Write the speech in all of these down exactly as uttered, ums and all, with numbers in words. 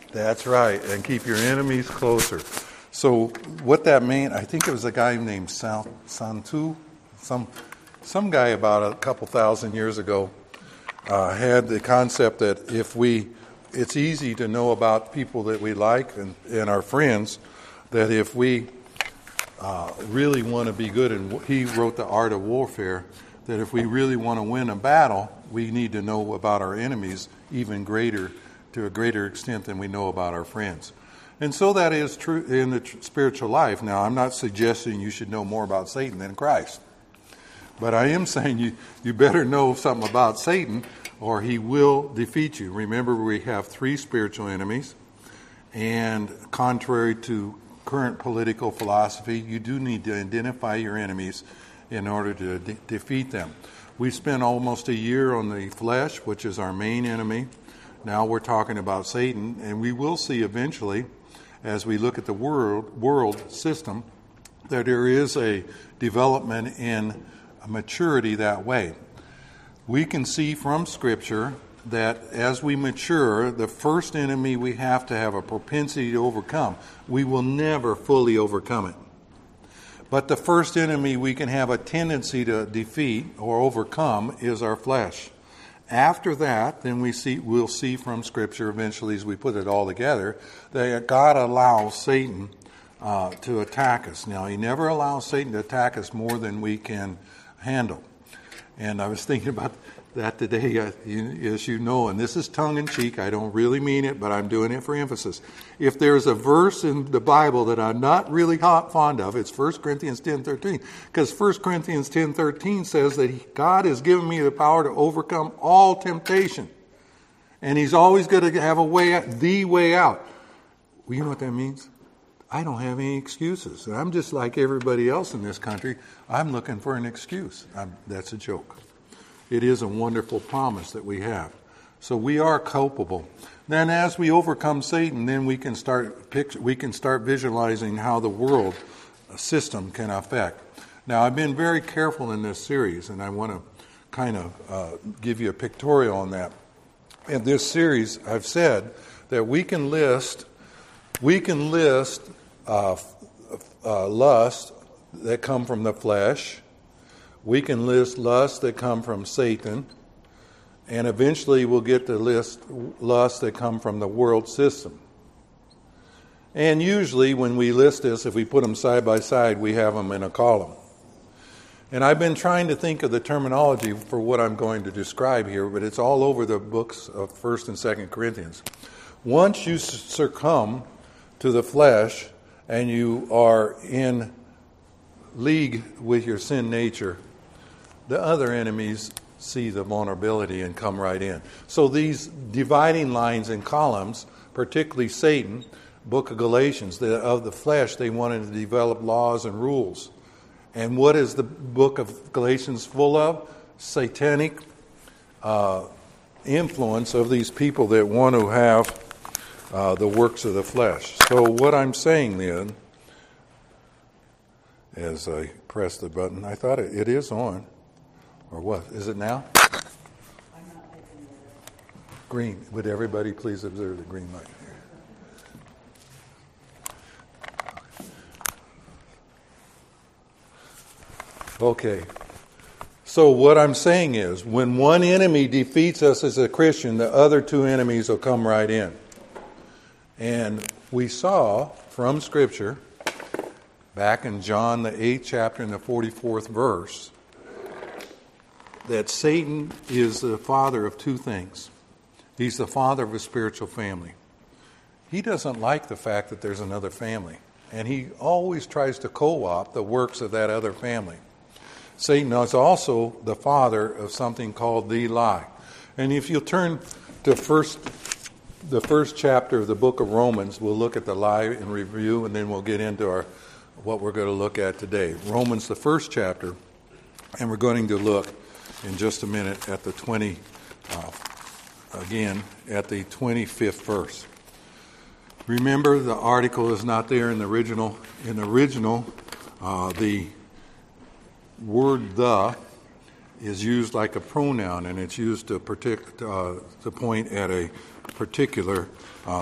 That's right, and keep your enemies closer. So what that meant, I think it was a guy named Santu, some some guy about a couple thousand years ago, uh, had the concept that if we, it's easy to know about people that we like and, and our friends, that if we uh, really want to be good, and he wrote The Art of Warfare, that if we really want to win a battle, we need to know about our enemies even greater, to a greater extent than we know about our friends. And so that is true in the tr- spiritual life. Now, I'm not suggesting you should know more about Satan than Christ. But I am saying you, you better know something about Satan or he will defeat you. Remember, we have three spiritual enemies. And contrary to current political philosophy, you do need to identify your enemies in order to de- defeat them. We spent almost a year on the flesh, which is our main enemy. Now we're talking about Satan, and we will see eventually, as we look at the world world system, that there is a development in a maturity that way. We can see from Scripture that as we mature, the first enemy we have to have a propensity to overcome. We will never fully overcome it. But the first enemy we can have a tendency to defeat or overcome is our flesh. After that, then we see, we'll see from Scripture eventually as we put it all together, that God allows Satan uh, to attack us. Now, he never allows Satan to attack us more than we can handle. And I was thinking about that today, uh, you, as you know, and this is tongue-in-cheek. I don't really mean it, but I'm doing it for emphasis. If there's a verse in the Bible that I'm not really hot, fond of, it's First Corinthians ten thirteen. Because First Corinthians ten thirteen says that he, God has given me the power to overcome all temptation. And he's always going to have a way out, the way out. Well, you know what that means? I don't have any excuses. And I'm just like everybody else in this country. I'm looking for an excuse. I'm, that's a joke. It is a wonderful promise that we have. So we are culpable. Then as we overcome Satan, then we can start picture, we can start visualizing how the world system can affect. Now, I've been very careful in this series, and I want to kind of uh, give you a pictorial on that. In this series, I've said that we can list we can list uh, uh, lust that come from the flesh. We can list lusts that come from Satan, and eventually we'll get to list lusts that come from the world system. And usually when we list this, if we put them side by side, we have them in a column. And I've been trying to think of the terminology for what I'm going to describe here, but it's all over the books of First and Second Corinthians. Once you succumb to the flesh and you are in league with your sin nature, the other enemies see the vulnerability and come right in. So these dividing lines and columns, particularly Satan, book of Galatians, the, of the flesh, they wanted to develop laws and rules. And what is the book of Galatians full of? Satanic uh, influence of these people that want to have uh, the works of the flesh. So what I'm saying then, as I press the button, I thought it, it is on. Or what? Is it now? Green. Would everybody please observe the green light here? Okay. So what I'm saying is, when one enemy defeats us as a Christian, the other two enemies will come right in. And we saw from Scripture, back in John the eighth chapter and the forty-fourth verse, that Satan is the father of two things. He's the father of a spiritual family. He doesn't like the fact that there's another family. And he always tries to co-opt the works of that other family. Satan is also the father of something called the lie. And if you'll turn to first, the first chapter of the book of Romans, we'll look at the lie in review, and then we'll get into our what we're going to look at today. Romans, the first chapter, and we're going to look in just a minute at the twenty, uh, again, at the twenty-fifth verse. Remember, the article is not there in the original. In the original, uh, the word "the" is used like a pronoun, and it's used to, partic- uh, to point at a particular uh,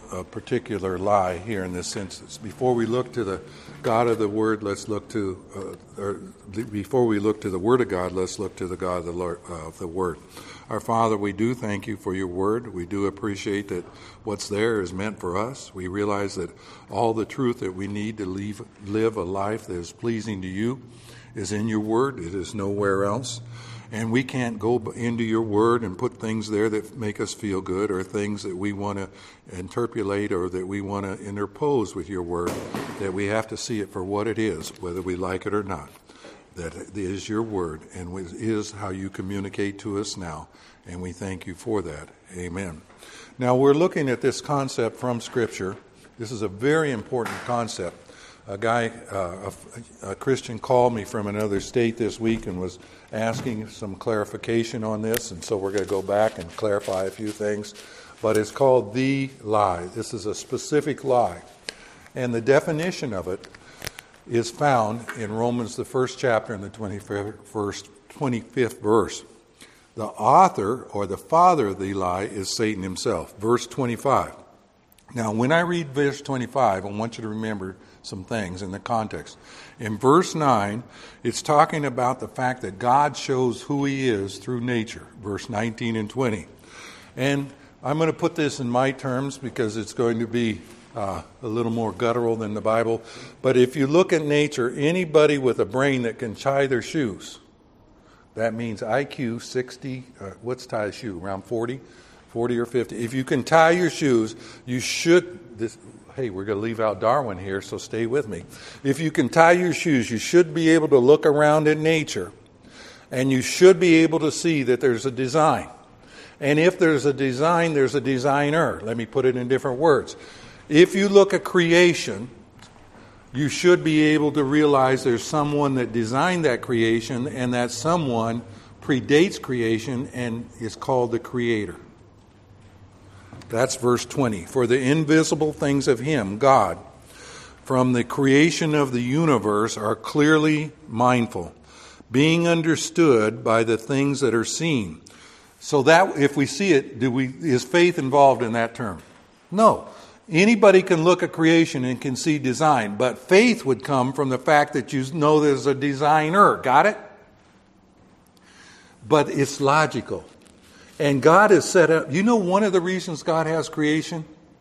a particular lie here in this instance. Before we look to the God of the Word, let's look to, uh, or before we look to the Word of God, let's look to the God of the, Lord, uh, the Word. Our Father, we do thank you for your Word. We do appreciate that what's there is meant for us. We realize that all the truth that we need to live, live a life that is pleasing to you is in your Word. It is nowhere else. And we can't go into your Word and put things there that make us feel good or things that we want to interpolate or that we want to interpose with your Word, that we have to see it for what it is, whether we like it or not. That it is your Word and it is how you communicate to us now. And we thank you for that. Amen. Now we're looking at this concept from Scripture. This is a very important concept. A guy, uh, a, a Christian called me from another state this week and was asking some clarification on this, and so we're going to go back and clarify a few things. But it's called the lie. This is a specific lie. And the definition of it is found in Romans, the first chapter, in the twenty-first, twenty-fifth verse. The author or the father of the lie is Satan himself. Verse twenty-five. Now, when I read verse twenty-five, I want you to remember some things in the context. In verse nine, it's talking about the fact that God shows who he is through nature, verse nineteen and twenty. And I'm going to put this in my terms because it's going to be uh, a little more guttural than the Bible. But if you look at nature, anybody with a brain that can tie their shoes, that means I Q sixty, uh, what's tie a shoe, around forty? forty or fifty. If you can tie your shoes, you should, this, hey, we're going to leave out Darwin here, so stay with me. If you can tie your shoes, you should be able to look around in nature, and you should be able to see that there's a design. And if there's a design, there's a designer. Let me put it in different words. If you look at creation, you should be able to realize there's someone that designed that creation, and that someone predates creation and is called the Creator. That's verse twenty. For the invisible things of him, God, from the creation of the universe are clearly mindful, being understood by the things that are seen. So that, if we see it, do we is faith involved in that term? No. Anybody can look at creation and can see design, but faith would come from the fact that you know there's a designer. Got it? But it's logical. And God has set up, you know one of the reasons God has creation?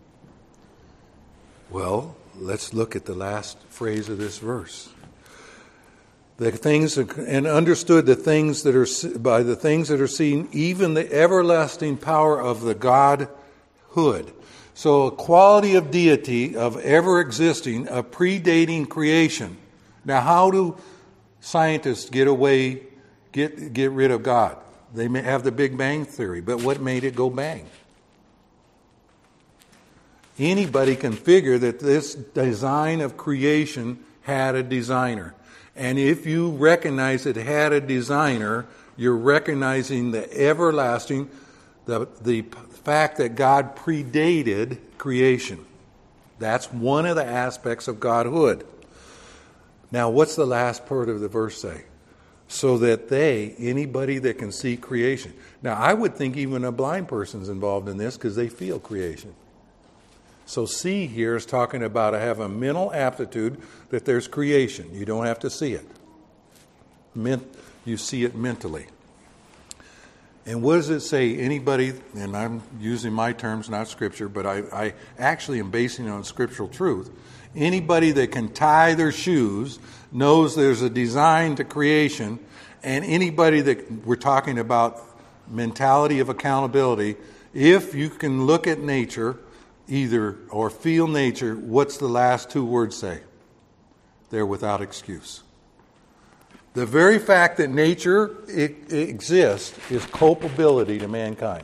Well, let's look at the last phrase of this verse. The things, and understood the things that are, by the things that are seen, even the everlasting power of the Godhood. So a quality of deity, of ever existing, of predating creation. Now how do scientists get away, get, get rid of God? They may have the Big Bang Theory, but what made it go bang? Anybody can figure that this design of creation had a designer. And if you recognize it had a designer, you're recognizing the everlasting, the, the fact that God predated creation. That's one of the aspects of Godhood. Now, what's the last part of the verse say? So that they, anybody that can see creation. Now, I would think even a blind person's involved in this because they feel creation. So see here is talking about I have a mental aptitude that there's creation. You don't have to see it. Men- you see it mentally. And what does it say? Anybody, and I'm using my terms, not Scripture, but I, I actually am basing it on scriptural truth. Anybody that can tie their shoes knows there's a design to creation, and anybody that we're talking about mentality of accountability, if you can look at nature, either or feel nature, what's the last two words say? They're without excuse. The very fact that nature it, it exists is culpability to mankind.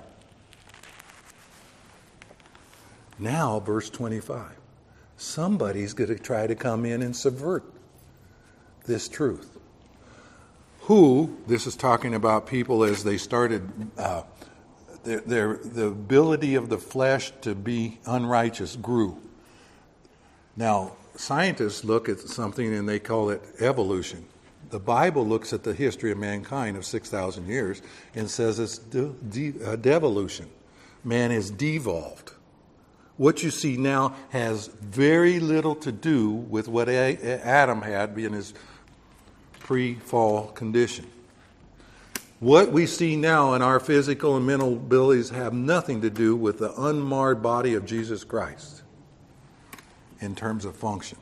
Now, verse twenty-five. Somebody's going to try to come in and subvert this truth. Who, this is talking about people as they started, uh, their, their, the ability of the flesh to be unrighteous grew. Now, scientists look at something and they call it evolution. The Bible looks at the history of mankind of six thousand years and says it's de- de- uh, devolution. Man is devolved. what you see now has very little to do with what Adam had in his pre-fall condition. What we see now in our physical and mental abilities have nothing to do with the unmarred body of Jesus Christ in terms of function.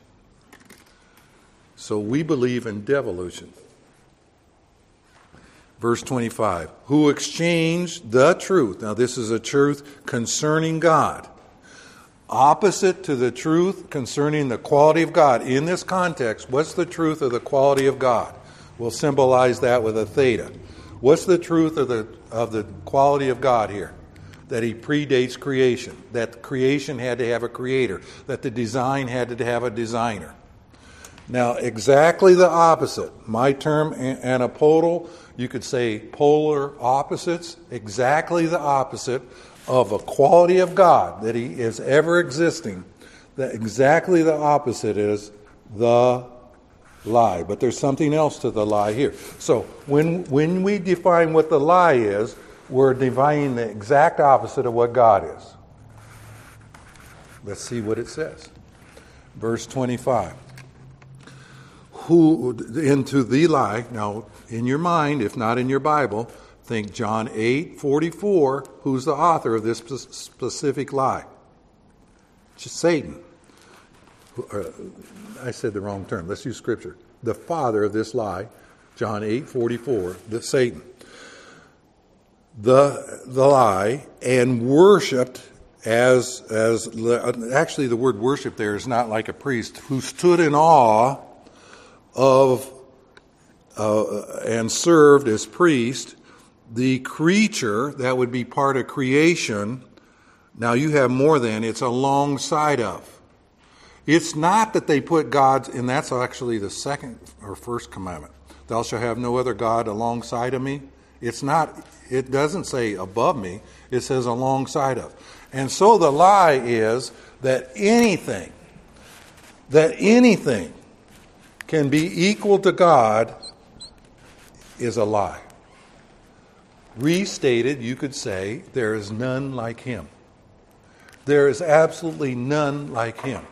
So we believe in devolution. Verse twenty-five, who exchanged the truth. Now this is a truth concerning God. Opposite to the truth concerning the quality of God. In this context, what's the truth of the quality of God? We'll symbolize that with a theta. What's the truth of the of the quality of God here? That he predates creation. That creation had to have a creator. That the design had to have a designer. Now, exactly the opposite. My term, antipodal, you could say polar opposites. Exactly the opposite of a quality of God that he is ever existing. That exactly the opposite is the lie. But there's something else to the lie here. So when when we define what the lie is, we're defining the exact opposite of what God is. Let's see what it says. Verse twenty-five. Who into the lie, now in your mind, if not in your Bible, think John eight forty-four, who's the author of this specific lie? Just Satan. I said the wrong term. Let's use Scripture. The father of this lie, John eight forty-four, the Satan. The the lie, and worshipped as as actually the word worship there is not like a priest who stood in awe of uh, and served as priest the creature that would be part of creation. Now you have more than, it's alongside of. It's not that they put God's, and that's actually the second or first commandment. Thou shalt have no other God alongside of me. It's not, it doesn't say above me, it says alongside of. And so the lie is that anything, that anything can be equal to God is a lie. Restated, you could say, there is none like him. There is absolutely none like him.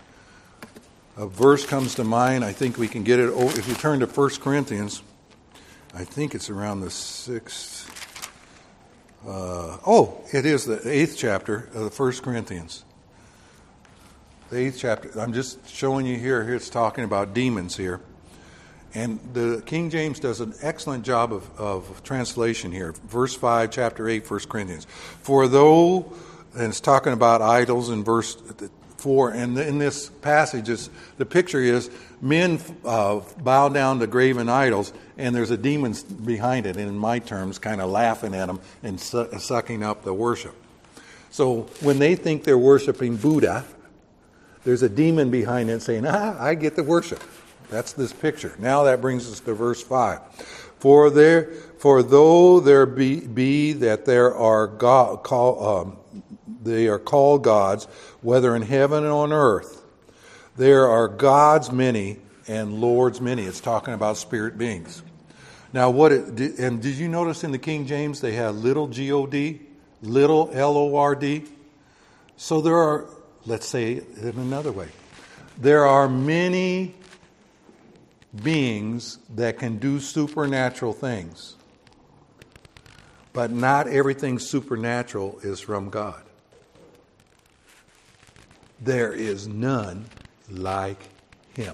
A verse comes to mind. I think we can get it. If you turn to First Corinthians, I think it's around the sixth. Uh, oh, it is the eighth chapter of the First Corinthians. The eighth chapter. I'm just showing you here. Here it's talking about demons here. And the King James does an excellent job of, of translation here. Verse five, chapter eight, First Corinthians. For though, and it's talking about idols in verse four, and in this passage, it's, the picture is men uh, bow down to graven idols, and there's a demon behind it, and in my terms, kind of laughing at them and su- sucking up the worship. So when they think they're worshiping Buddha, there's a demon behind it saying, ah, I get the worship. That's this picture. Now that brings us to verse five. For there, for though there be, be that there are God, call, um, they are called gods, whether in heaven and on earth, there are gods many and lords many. It's talking about spirit beings. Now, what? It, and did you notice in the King James they have little G O D, little L O R D? So there are. Let's say it in another way. There are many beings that can do supernatural things. But not everything supernatural is from God. There is none like him.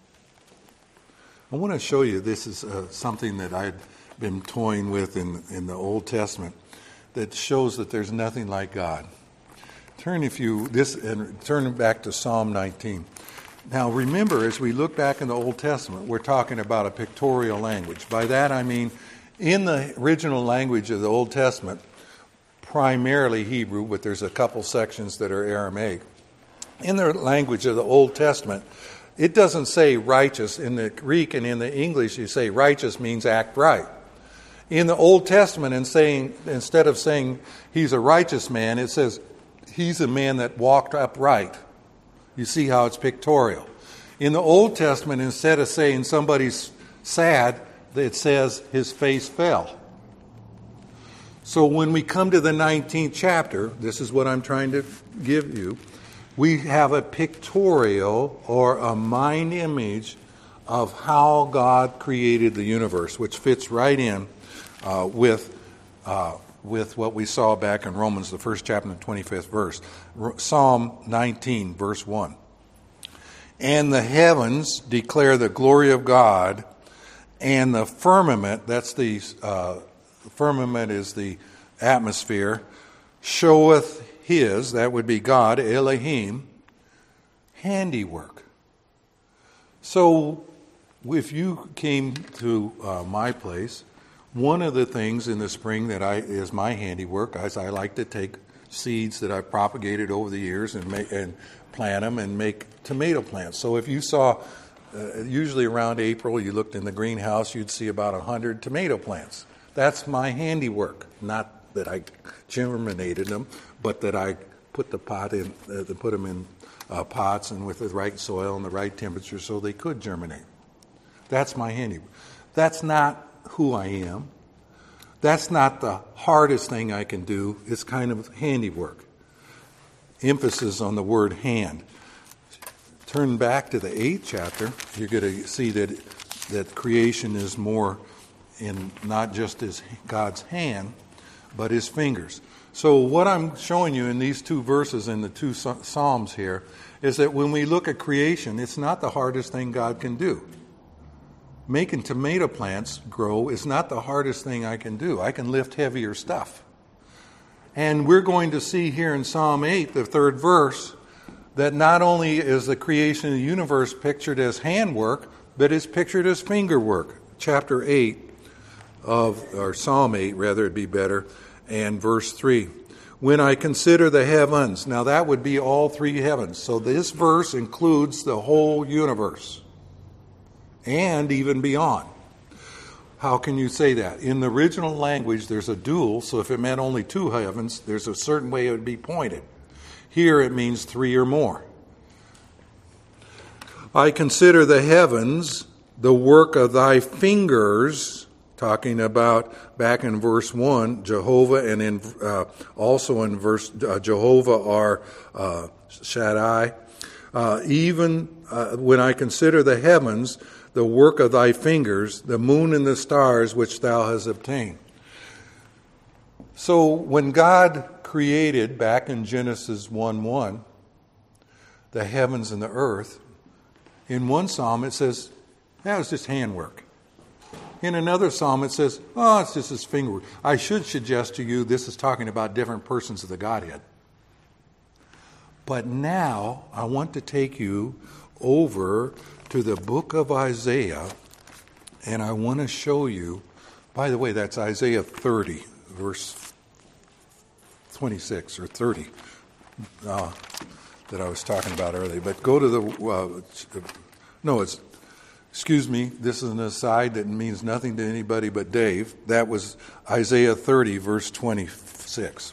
I want to show you, this is uh, something that I've been toying with in, in the Old Testament that shows that there's nothing like God. Turn if you this and turn back to Psalm nineteen. Now remember, as we look back in the Old Testament, we're talking about a pictorial language. By that I mean, in the original language of the Old Testament, primarily Hebrew, but there's a couple sections that are Aramaic. In the language of the Old Testament, it doesn't say righteous. In the Greek and in the English, you say righteous means act right. In the Old Testament, in saying, instead of saying he's a righteous man, it says he's a man that walked upright. You see how it's pictorial. In the Old Testament, instead of saying somebody's sad, it says his face fell. So when we come to the nineteenth chapter, this is what I'm trying to give you. We have a pictorial or a mind image of how God created the universe, which fits right in uh, with uh, with what we saw back in Romans, the first chapter, and the twenty-fifth verse. Psalm nineteen, verse one. And the heavens declare the glory of God, and the firmament, that's the uh, firmament is the atmosphere, showeth his, that would be God, Elohim, handiwork. So if you came to uh, my place, one of the things in the spring that I is my handiwork is I like to take seeds that I've propagated over the years and make, and plant them and make tomato plants. So if you saw, uh, usually around April, you looked in the greenhouse, you'd see about one hundred tomato plants. That's my handiwork. Not that I germinated them, but that I put the pot in, uh, put them in uh, pots and with the right soil and the right temperature so they could germinate. That's my handiwork. That's not who I am. That's not the hardest thing I can do. It's kind of handiwork. Emphasis on the word hand. Turn back to the eighth chapter. You're going to see that that creation is more in not just his God's hand, but his fingers. So what I'm showing you in these two verses in the two Psalms here is that when we look at creation, it's not the hardest thing God can do. Making tomato plants grow is not the hardest thing I can do. I can lift heavier stuff. And we're going to see here in Psalm eight, the third verse, that not only is the creation of the universe pictured as handwork, but it's pictured as finger work. Chapter eight of, or Psalm eight, rather, it'd be better, and verse three. When I consider the heavens, now that would be all three heavens. So this verse includes the whole universe and even beyond. How can you say that? In the original language, there's a dual, so if it meant only two heavens, there's a certain way it would be pointed. Here it means three or more. I consider the heavens, the work of thy fingers, talking about back in verse one, Jehovah, and in uh, also in verse uh, Jehovah are uh, Shaddai. Uh, even uh, when I consider the heavens, the work of thy fingers, the moon and the stars which thou hast obtained. So when God created, back in Genesis one one, the heavens and the earth, in one psalm it says, that was just handwork. In another psalm it says, oh, it's just his finger. I should suggest to you this is talking about different persons of the Godhead. But now I want to take you over to the book of Isaiah, and I want to show you, by the way, that's Isaiah thirty, verse twenty-six or thirty, uh, that I was talking about earlier. But go to the, uh, no, it's, excuse me, this is an aside that means nothing to anybody but Dave. That was Isaiah thirty, verse twenty-six.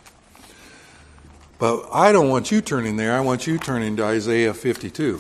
But I don't want you turning there. I want you turning to Isaiah fifty-two.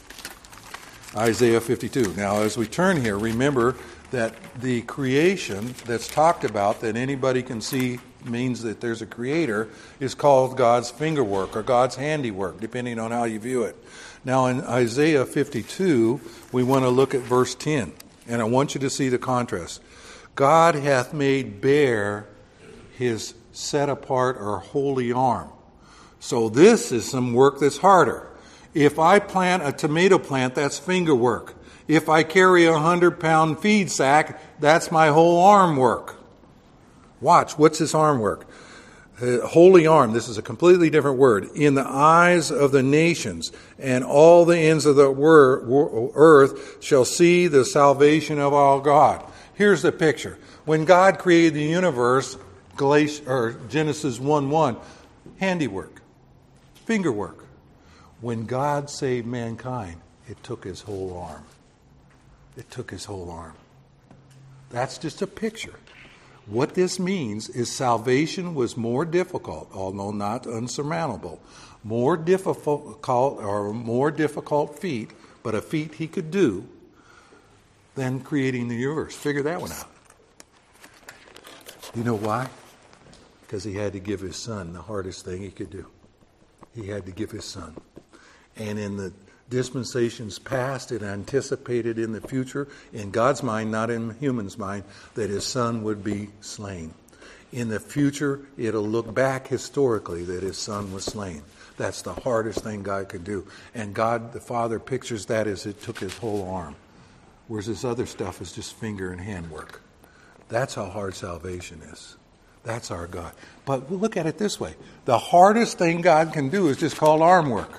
Isaiah fifty-two. Now, as we turn here, remember that the creation that's talked about, that anybody can see means that there's a creator, is called God's fingerwork or God's handiwork, depending on how you view it. Now, in Isaiah fifty-two, we want to look at verse ten, and I want you to see the contrast. God hath made bare his set apart or holy arm. So this is some work that's harder. If I plant a tomato plant, that's finger work. If I carry a hundred pound feed sack, that's my whole arm work. Watch, what's this arm work? Uh, holy arm, this is a completely different word. In the eyes of the nations and all the ends of the wor- wor- earth shall see the salvation of our God. Here's the picture. When God created the universe, Galatians, or Genesis one one, handiwork, finger work. When God saved mankind, it took his whole arm. It took his whole arm. That's just a picture. What this means is salvation was more difficult, although not unsurmountable, more difficult or more difficult feat, but a feat he could do than creating the universe. Figure that one out. You know why? Because he had to give his son the hardest thing he could do. He had to give his son. And in the dispensations past, it anticipated in the future, in God's mind, not in human's mind, that his son would be slain. In the future, it'll look back historically that his son was slain. That's the hardest thing God could do. And God, the Father, pictures that as it took his whole arm. Whereas this other stuff is just finger and hand work. That's how hard salvation is. That's our God. But look at it this way. The hardest thing God can do is just called arm work.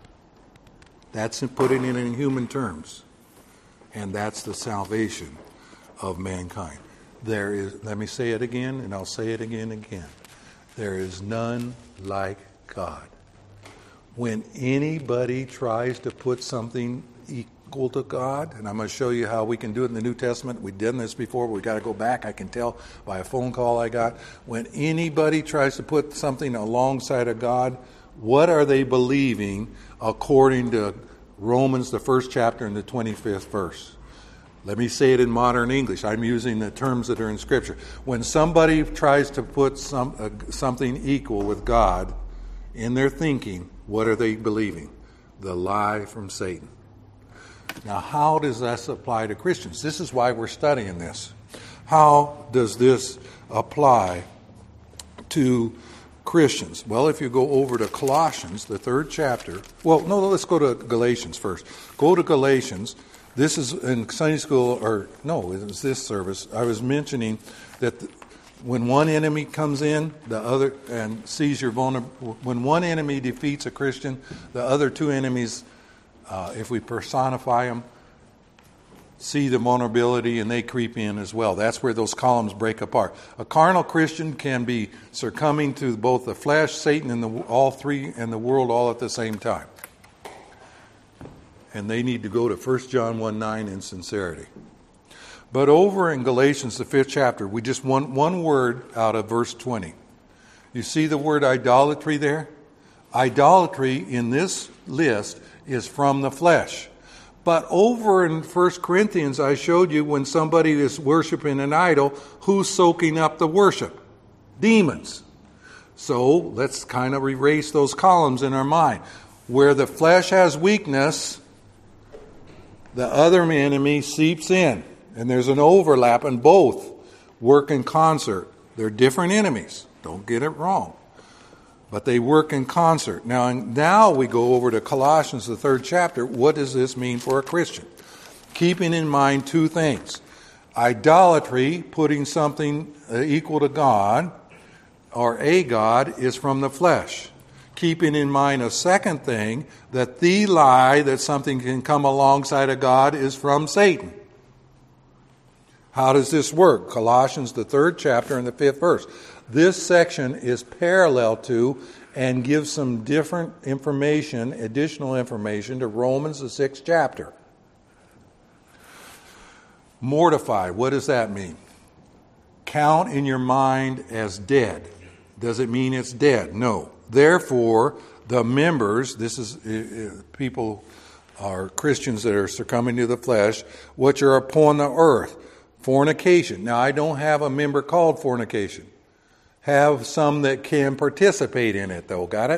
That's putting it in human terms. And that's the salvation of mankind. There is, let me say it again, and I'll say it again and again. There is none like God. When anybody tries to put something equal to God, and I'm going to show you how we can do it in the New Testament. We've done this before, but we've got to go back. I can tell by a phone call I got. When anybody tries to put something alongside of God, what are they believing according to Romans, the first chapter and the twenty-fifth verse? Let me say it in modern English. I'm using the terms that are in Scripture. When somebody tries to put some uh, something equal with God in their thinking, what are they believing? The lie from Satan. Now, how does that apply to Christians? This is why we're studying this. How does this apply to Christians? Well, if you go over to Colossians, the third chapter. Well, no, let's go to Galatians first. Go to Galatians. This is in Sunday school, or no, it was this service. I was mentioning that the, when one enemy comes in, the other, and sees your vulnerability, when one enemy defeats a Christian, the other two enemies, uh, if we personify them, see the vulnerability and they creep in as well. That's where those columns break apart. A carnal Christian can be succumbing to both the flesh, Satan, and the, all three, and the world all at the same time. And they need to go to First John one nine in sincerity. But over in Galatians, the fifth chapter, we just want one word out of verse twenty. You see the word idolatry there? Idolatry in this list is from the flesh. But over in First Corinthians, I showed you when somebody is worshiping an idol, who's soaking up the worship? Demons. So let's kind of erase those columns in our mind. Where the flesh has weakness, the other enemy seeps in. And there's an overlap, and both work in concert. They're different enemies. Don't get it wrong. But they work in concert. Now, now we go over to Colossians, the third chapter. What does this mean for a Christian? Keeping in mind two things. Idolatry, putting something equal to God, or a God, is from the flesh. Keeping in mind a second thing, that the lie that something can come alongside of God is from Satan. How does this work? Colossians, the third chapter and the fifth verse. This section is parallel to and gives some different information, additional information to Romans, the sixth chapter. Mortify, what does that mean? Count in your mind as dead. Does it mean it's dead? No. Therefore, the members, this is uh, people are Christians that are succumbing to the flesh, which are upon the earth. Fornication. Now, I don't have a member called fornication. Have some that can participate in it, though. Got it?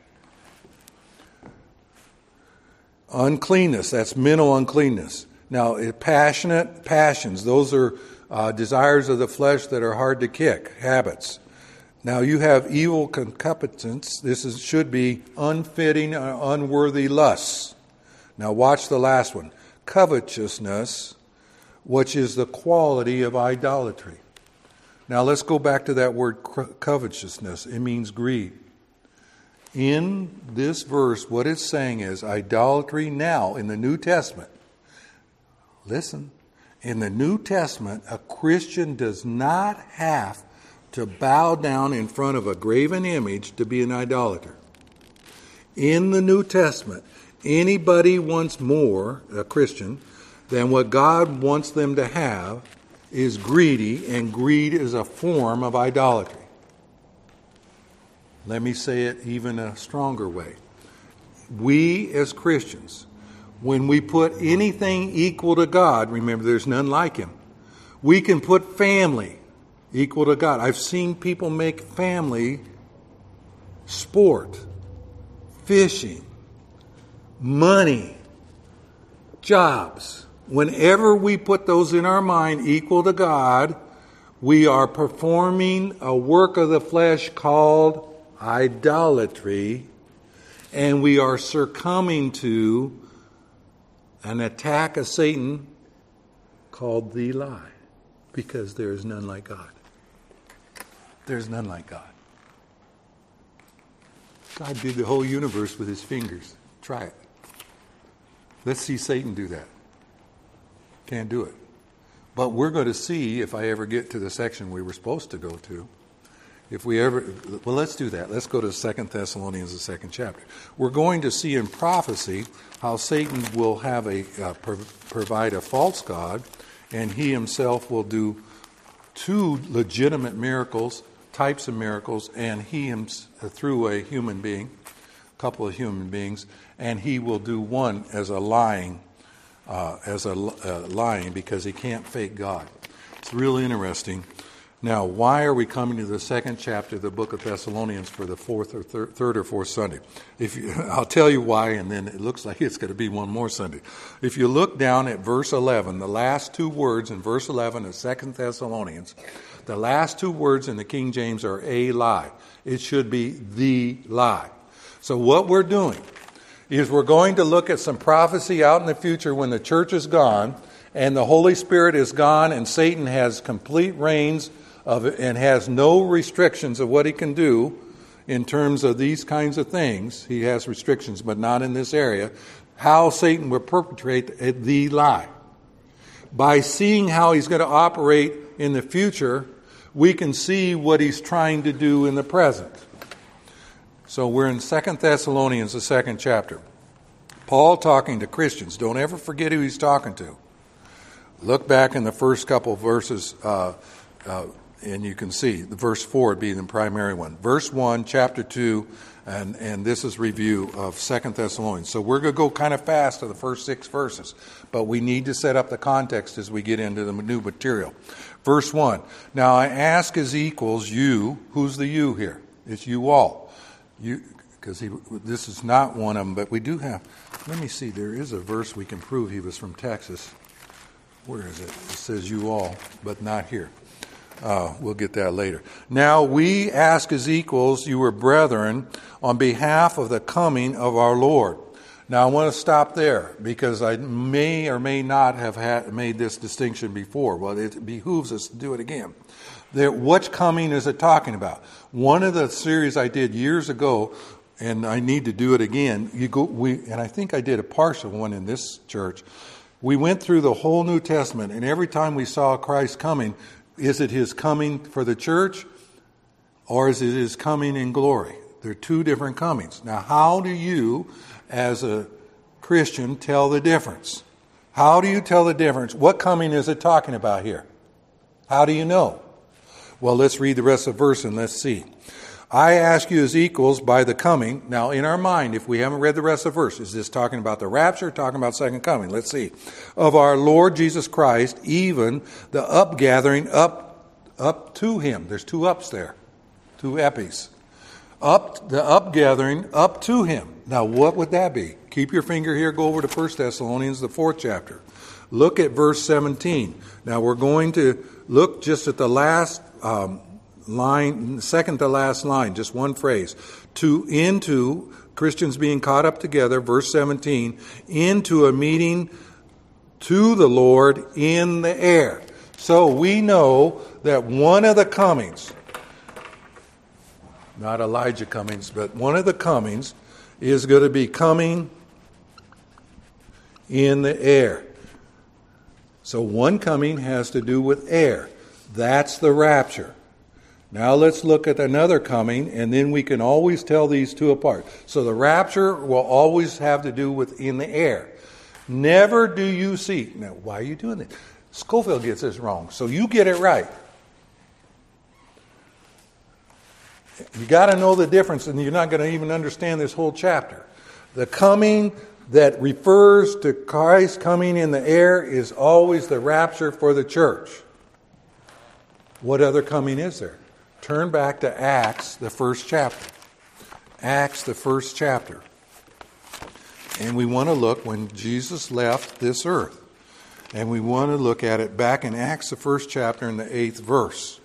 Uncleanness. That's mental uncleanness. Now, passionate passions. Those are uh, desires of the flesh that are hard to kick. Habits. Now, you have evil concupiscence. This is, should be unfitting, uh, unworthy lusts. Now, watch the last one. Covetousness, which is the quality of idolatry. Now let's go back to that word covetousness. It means greed. In this verse, what it's saying is idolatry now in the New Testament. Listen, in the New Testament, a Christian does not have to bow down in front of a graven image to be an idolater. In the New Testament, anybody wants more, a Christian, than what God wants them to have is greedy, and greed is a form of idolatry. Let me say it even a stronger way. We as Christians, when we put anything equal to God, remember there's none like Him, we can put family equal to God. I've seen people make family, sport, fishing, money, jobs. Whenever we put those in our mind equal to God, we are performing a work of the flesh called idolatry, and we are succumbing to an attack of Satan called the lie, because there is none like God. There's none like God. God did the whole universe with his fingers. Try it. Let's see Satan do that. Can't do it. But we're going to see, if I ever get to the section we were supposed to go to, if we ever, well, let's do that. Let's go to Second Thessalonians, the second chapter. We're going to see in prophecy how Satan will have a uh, pro- provide a false god, and he himself will do two legitimate miracles, types of miracles, and he himself, through a human being, a couple of human beings, and he will do one as a lying, uh, as a uh, lying, because he can't fake God. It's really interesting. Now, why are we coming to the second chapter of the book of Thessalonians for the fourth or thir- third or fourth Sunday? If you, I'll tell you why, and then it looks like it's going to be one more Sunday. If you look down at verse eleven, the last two words in verse eleven of Second Thessalonians, the last two words in the King James are a lie. It should be the lie. So what we're doing is we're going to look at some prophecy out in the future when the church is gone and the Holy Spirit is gone and Satan has complete reigns of it and has no restrictions of what he can do in terms of these kinds of things. He has restrictions, but not in this area. How Satan will perpetrate the lie. By seeing how he's going to operate in the future, we can see what he's trying to do in the present. So we're in Second Thessalonians, the second chapter. Paul talking to Christians. Don't ever forget who he's talking to. Look back in the first couple of verses, uh, uh, and you can see the verse four would be the primary one. Verse one, chapter two, and, and this is review of Second Thessalonians. So we're going to go kind of fast to the first six verses, but we need to set up the context as we get into the new material. Verse one, now I ask as equals you, who's the you here? It's you all. You, because he, this is not one of them, but we do have, let me see, there is a verse we can prove he was from Texas. Where is it? It says you all, but not here. Uh, we'll get that later. Now we ask as equals, you are brethren, on behalf of the coming of our Lord. Now I want to stop there because I may or may not have had, made this distinction before. Well, it behooves us to do it again. There, which coming is it talking about? One of the series I did years ago, and I need to do it again. You go, we, and I think I did a partial one in this church. We went through the whole New Testament, and every time we saw Christ coming, is it his coming for the church, or is it his coming in glory? They're two different comings. Now, how do you, as a Christian, tell the difference? How do you tell the difference? What coming is it talking about here? How do you know? Well, let's read the rest of the verse and let's see. I ask you as equals by the coming. Now, in our mind, if we haven't read the rest of the verse, is this talking about the rapture, talking about second coming? Let's see. Of our Lord Jesus Christ, even the upgathering up, up to him. There's two ups there, two epis. Up, the upgathering up to him. Now, what would that be? Keep your finger here. Go over to First Thessalonians, the fourth chapter. Look at verse seventeen. Now, we're going to look just at the last um, line, second to last line, just one phrase. To, into, Christians being caught up together, verse seventeen, into a meeting to the Lord in the air. So we know that one of the comings, not Elijah comings, but one of the comings is going to be coming in the air. So one coming has to do with air. That's the rapture. Now let's look at another coming, and then we can always tell these two apart. So the rapture will always have to do with in the air. Never do you see. Now, why are you doing this? Scofield gets this wrong, so you get it right. You got to know the difference, and you're not going to even understand this whole chapter. The coming that refers to Christ coming in the air is always the rapture for the church. What other coming is there? Turn back to Acts, the first chapter. Acts, the first chapter. And we want to look when Jesus left this earth. And we want to look at it back in Acts, the first chapter, in the eighth verse.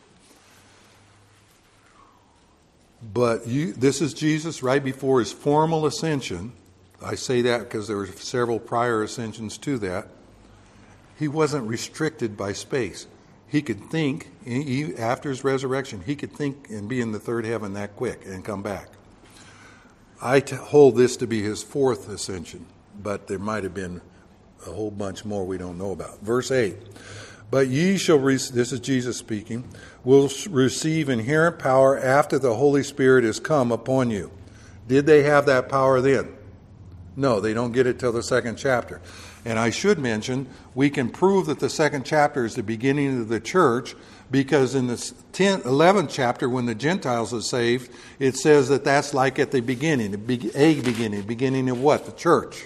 But you, this is Jesus right before his formal ascension. I say that because there were several prior ascensions to that. He wasn't restricted by space. He could think, he, after his resurrection, he could think and be in the third heaven that quick and come back. I t- hold this to be his fourth ascension, but there might have been a whole bunch more we don't know about. Verse eight. But ye shall, re- this is Jesus speaking, will receive inherent power after the Holy Spirit is come upon you. Did they have that power then? No, they don't get it till the second chapter. And I should mention, we can prove that the second chapter is the beginning of the church, because in the tenth, eleventh chapter, when the Gentiles are saved, it says that that's like at the beginning, a beginning, beginning of what? The church.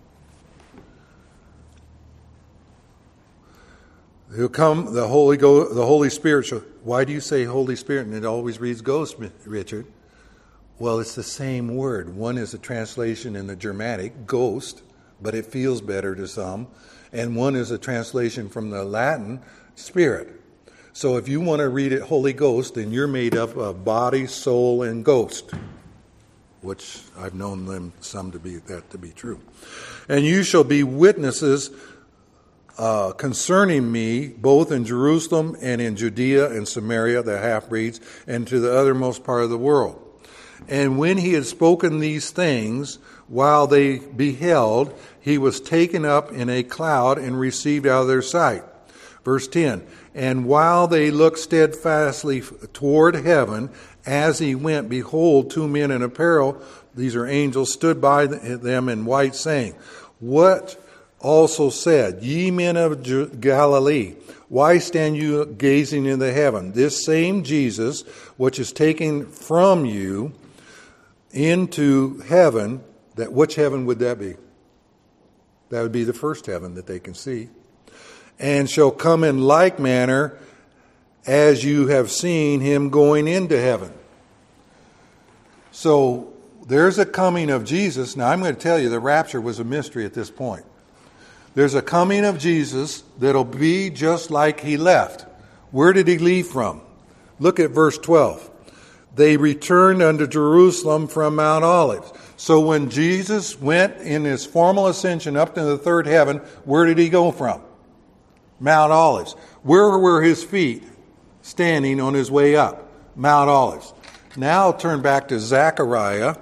He'll come, the Holy Go, the Holy Spirit shall. Why do you say Holy Spirit and it always reads Ghost, Richard? Well, it's the same word. One is a translation in the Germanic, ghost, but it feels better to some. And one is a translation from the Latin, spirit. So if you want to read it Holy Ghost, then you're made up of body, soul, and ghost, which I've known them some to be that to be true. And you shall be witnesses uh, concerning me, both in Jerusalem and in Judea and Samaria, the half-breeds, and to the uttermost part of the world. And when he had spoken these things, while they beheld, he was taken up in a cloud and received out of their sight. Verse ten, and while they looked steadfastly toward heaven, as he went, behold, two men in apparel, these are angels, stood by them in white, saying, what also said, ye men of Galilee, why stand you gazing into heaven? This same Jesus, which is taken from you into heaven, that which heaven would that be? That would be the first heaven that they can see. And shall come in like manner as you have seen him going into heaven. So there's a coming of Jesus. Now I'm going to tell you the rapture was a mystery at this point. There's a coming of Jesus that'll be just like he left. Where did he leave from? Look at verse twelve. They returned unto Jerusalem from Mount Olives. So when Jesus went in his formal ascension up to the third heaven, where did he go from? Mount Olives. Where were his feet standing on his way up? Mount Olives. Now I'll turn back to Zechariah,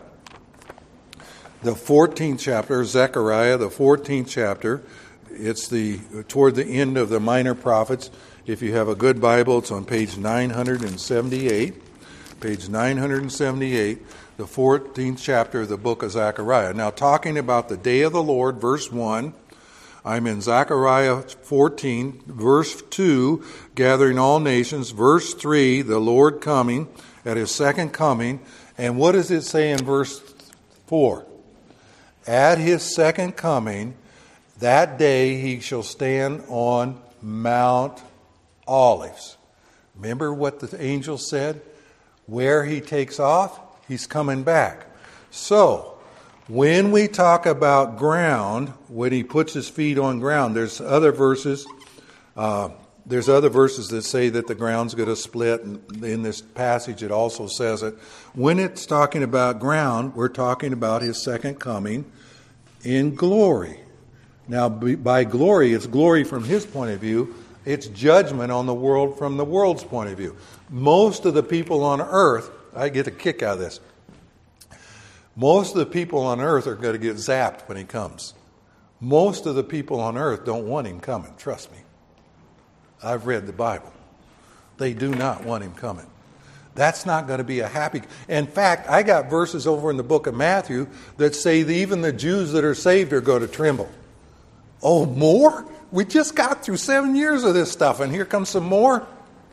the fourteenth chapter. Zechariah, the fourteenth chapter. It's the toward the end of the minor prophets. If you have a good Bible, it's on page nine seventy-eight. Page nine seventy-eight, the fourteenth chapter of the book of Zechariah. Now, talking about the day of the Lord, verse one, I'm in Zechariah fourteen, verse two, gathering all nations. Verse three, the Lord coming at his second coming. And what does it say in verse four? At his second coming, that day he shall stand on Mount Olives. Remember what the angel said? Where he takes off, he's coming back. So, when we talk about ground, when he puts his feet on ground, there's other verses. Uh, there's other verses that say that the ground's going to split. And in this passage, it also says it. When it's talking about ground, we're talking about his second coming in glory. Now, by glory, it's glory from his point of view. It's judgment on the world from the world's point of view. Most of the people on earth, I get a kick out of this. Most of the people on earth are going to get zapped when he comes. Most of the people on earth don't want him coming, trust me. I've read the Bible. They do not want him coming. That's not going to be a happy... In fact, I got verses over in the book of Matthew that say that even the Jews that are saved are going to tremble. Oh, more? We just got through seven years of this stuff, and here comes some more.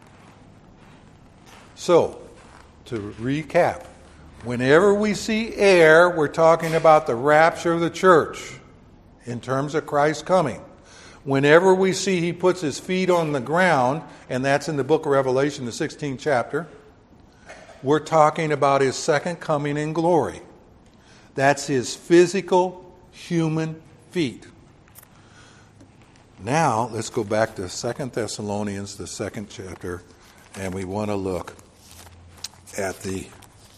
So, to recap, whenever we see air, we're talking about the rapture of the church in terms of Christ coming. Whenever we see he puts his feet on the ground, and that's in the book of Revelation, the sixteenth chapter, we're talking about his second coming in glory. That's his physical human feet. Now, let's go back to Second Thessalonians, the second chapter, and we want to look at the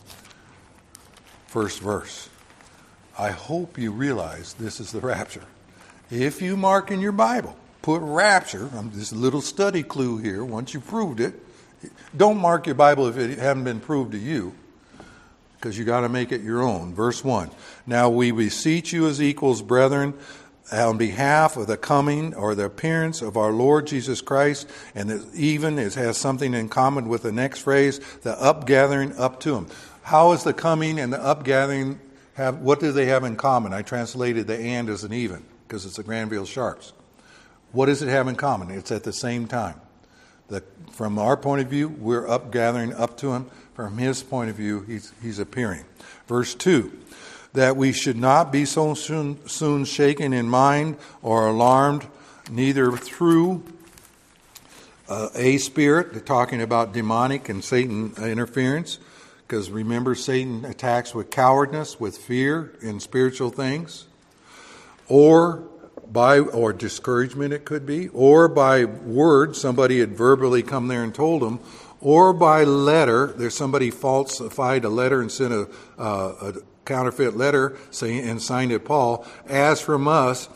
first verse. I hope you realize this is the rapture. If you mark in your Bible, put rapture, um, this little study clue here, once you've proved it, don't mark your Bible if it hadn't been proved to you, because you got to make it your own. Verse one, now we beseech you as equals, brethren, on behalf of the coming or the appearance of our Lord Jesus Christ, and it even it has something in common with the next phrase, the upgathering up to him. How is the coming and the upgathering have, what do they have in common? I translated the and as an even, because it's the Granville Sharps. What does it have in common? It's at the same time. The, from our point of view, we're upgathering up to him. From his point of view, he's, he's appearing. Verse two, that we should not be so soon, soon shaken in mind or alarmed, neither through uh, a spirit, they're talking about demonic and Satan interference, because remember, Satan attacks with cowardness, with fear in spiritual things, or by, or discouragement it could be, or by word, somebody had verbally come there and told them, or by letter, there's somebody falsified a letter and sent a, uh, a counterfeit letter saying, and signed it Paul, as from us,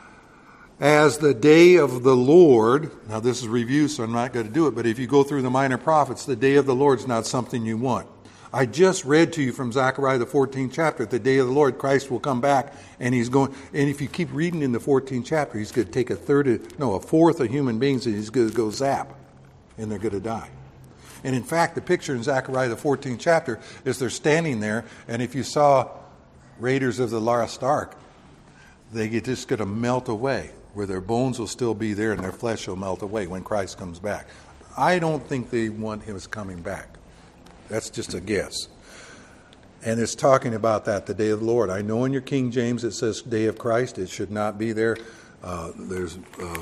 as the day of the Lord. Now this is review, so I'm not going to do it, but if you go through the minor prophets, the day of the Lord is not something you want. I just read to you from Zechariah the fourteenth chapter, the day of the Lord, Christ will come back, and he's going, and if you keep reading in the fourteenth chapter, he's going to take a third of, no, a fourth of human beings, and he's going to go zap, and they're going to die. And in fact, the picture in Zechariah the fourteenth chapter is they're standing there, and if you saw Raiders of the Lost Ark, they get just going to melt away, where their bones will still be there and their flesh will melt away when Christ comes back. I don't think they want him coming back. That's just a guess. And it's talking about that, the day of the Lord. I know in your King James it says day of Christ. It should not be there. Uh, there's uh,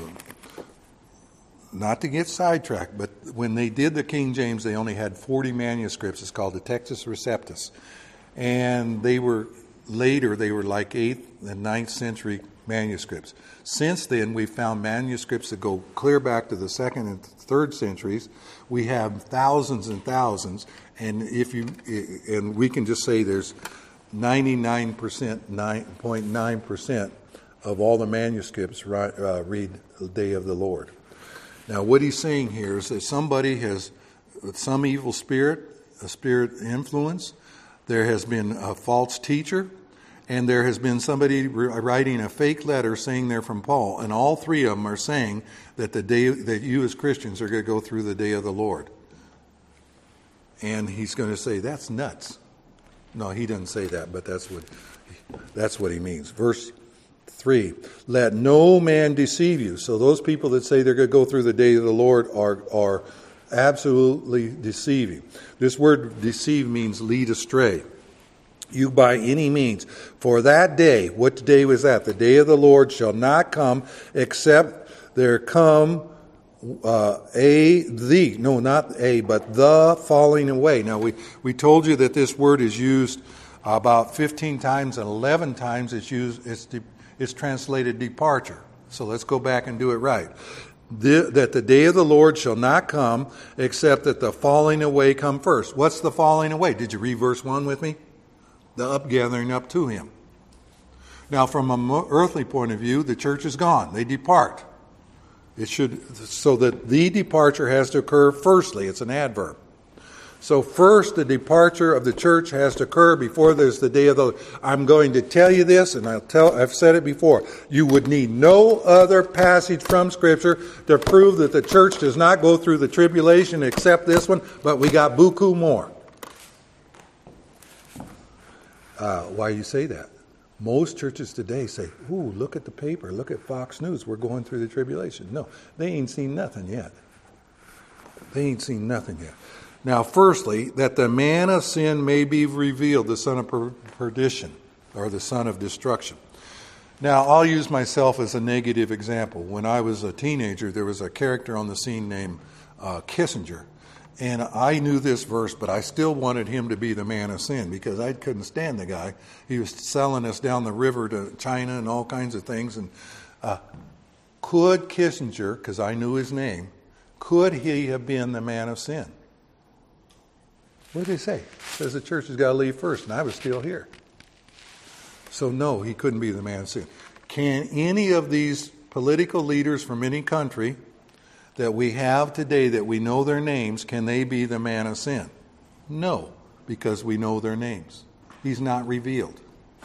not to get sidetracked, but when they did the King James, they only had forty manuscripts. It's called the Textus Receptus. And they were later, they were like eighth and ninth century manuscripts. Since then, we've found manuscripts that go clear back to the second and third centuries. We have thousands and thousands, and if you and we can just say there's ninety-nine percent, nine point nine percent of all the manuscripts uh, read the day of the Lord. Now, what he's saying here is that somebody has some evil spirit, a spirit influence. There has been a false teacher. And there has been somebody writing a fake letter saying they're from Paul. And all three of them are saying that the day that you as Christians are going to go through the day of the Lord. And he's going to say, that's nuts. No, he doesn't say that, but that's what that's what he means. Verse three, let no man deceive you. So those people that say they're going to go through the day of the Lord are, are absolutely deceiving. This word deceive means lead astray. You by any means. For that day, what day was that? The day of the Lord shall not come except there come uh, a, the, no, not a, but the falling away. Now, we, we told you that this word is used about fifteen times, and eleven times it's used, it's, de, it's translated departure. So let's go back and do it right. The, that the day of the Lord shall not come except that the falling away come first. What's the falling away? Did you read verse one with me? The upgathering up to him. Now, from an earthly point of view, the church is gone. They depart. It should, so that the departure has to occur firstly. It's an adverb. So first, the departure of the church has to occur before there's the day of the. I'm going to tell you this, and I'll tell. I've said it before. You would need no other passage from Scripture to prove that the church does not go through the tribulation except this one. But we got buku more. Uh, why you say that? Most churches today say, ooh, look at the paper, look at Fox News, we're going through the tribulation. No, they ain't seen nothing yet. They ain't seen nothing yet. Now, firstly, that the man of sin may be revealed, the son of per- perdition, or the son of destruction. Now, I'll use myself as a negative example. When I was a teenager, there was a character on the scene named uh, Kissinger. And I knew this verse, but I still wanted him to be the man of sin because I couldn't stand the guy. He was selling us down the river to China and all kinds of things. And uh, could Kissinger, because I knew his name, could he have been the man of sin? What did they say? It says the church has got to leave first, and I was still here. So no, he couldn't be the man of sin. Can any of these political leaders from any country that we have today that we know their names, can they be the man of sin? No, because we know their names. He's not revealed.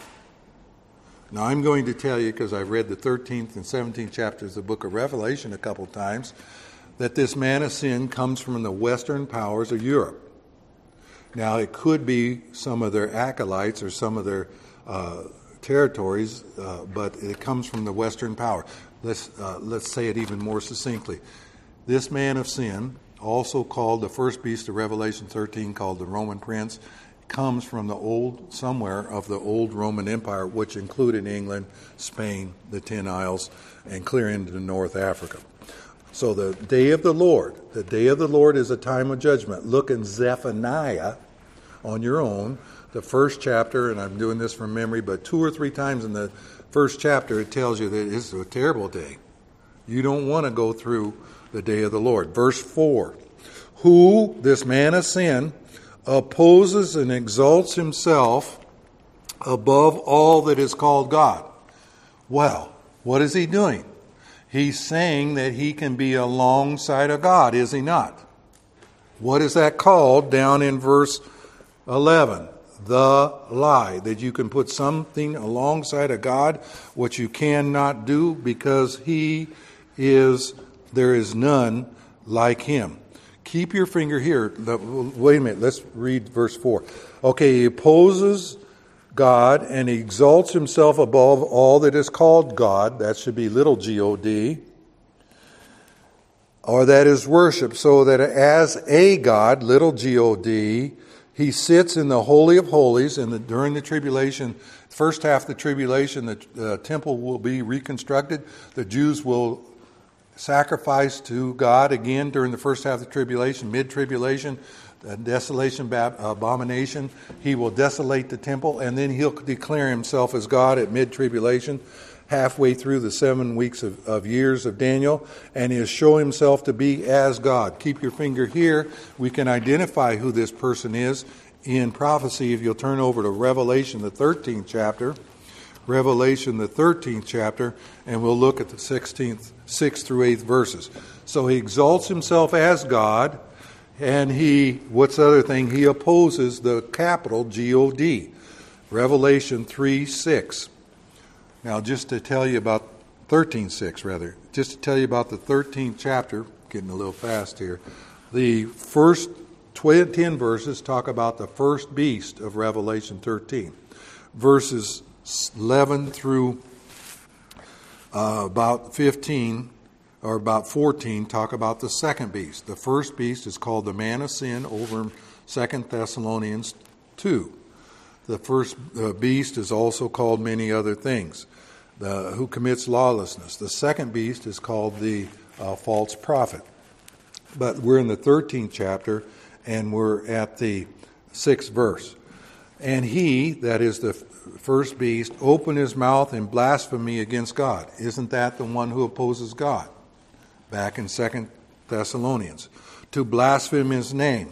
Now I'm going to tell you, because I've read the thirteenth and seventeenth chapters of the book of Revelation a couple times, that this man of sin comes from the western powers of Europe. Now it could be some of their acolytes or some of their uh, territories, uh, but it comes from the western power. Let's, uh, let's say it even more succinctly. This man of sin, also called the first beast of Revelation thirteen, called the Roman Prince, comes from the old, somewhere of the old Roman Empire, which included England, Spain, the Ten Isles, and clear into North Africa. So the day of the Lord, the day of the Lord is a time of judgment. Look in Zephaniah on your own, the first chapter, and I'm doing this from memory, but two or three times in the first chapter it tells you that it's a terrible day. You don't want to go through the day of the Lord. Verse four, who, this man of sin, opposes and exalts himself above all that is called God. Well, what is he doing? He's saying that he can be alongside of God, is he not? What is that called down in verse eleven? The lie, that you can put something alongside of God, which you cannot do because he is, there is none like him. Keep your finger here. Wait a minute, let's read verse four. Okay, he opposes God and he exalts himself above all that is called God. That should be little G O D. Or that is worship, so that as a God, little G O D, he sits in the Holy of Holies, and the, during the tribulation, first half of the tribulation, the uh, temple will be reconstructed. The Jews will sacrifice to God again during the first half of the tribulation, mid-tribulation, the desolation, abomination. He will desolate the temple, and then he'll declare himself as God at mid-tribulation, halfway through the seven weeks of, of years of Daniel, and he'll show himself to be as God. Keep your finger here. We can identify who this person is in prophecy if you'll turn over to Revelation, the thirteenth chapter. Revelation, the thirteenth chapter, and we'll look at the sixteenth, sixth through eighth verses. So he exalts himself as God, and he, what's the other thing? He opposes the capital G O D. Revelation three six. Now, just to tell you about thirteen six, rather, just to tell you about the thirteenth chapter, getting a little fast here. The first ten verses talk about the first beast of Revelation thirteen. Verses eleven through uh, about fifteen or about fourteen talk about the second beast. The first beast is called the man of sin over in Second Thessalonians two. The first uh, beast is also called many other things, the, who commits lawlessness. The second beast is called the uh, false prophet. But we're in the thirteenth chapter, and we're at the sixth verse. And he, that is the first beast, opened his mouth in blasphemy against God. Isn't that the one who opposes God? Back in Second Thessalonians. To blaspheme his name.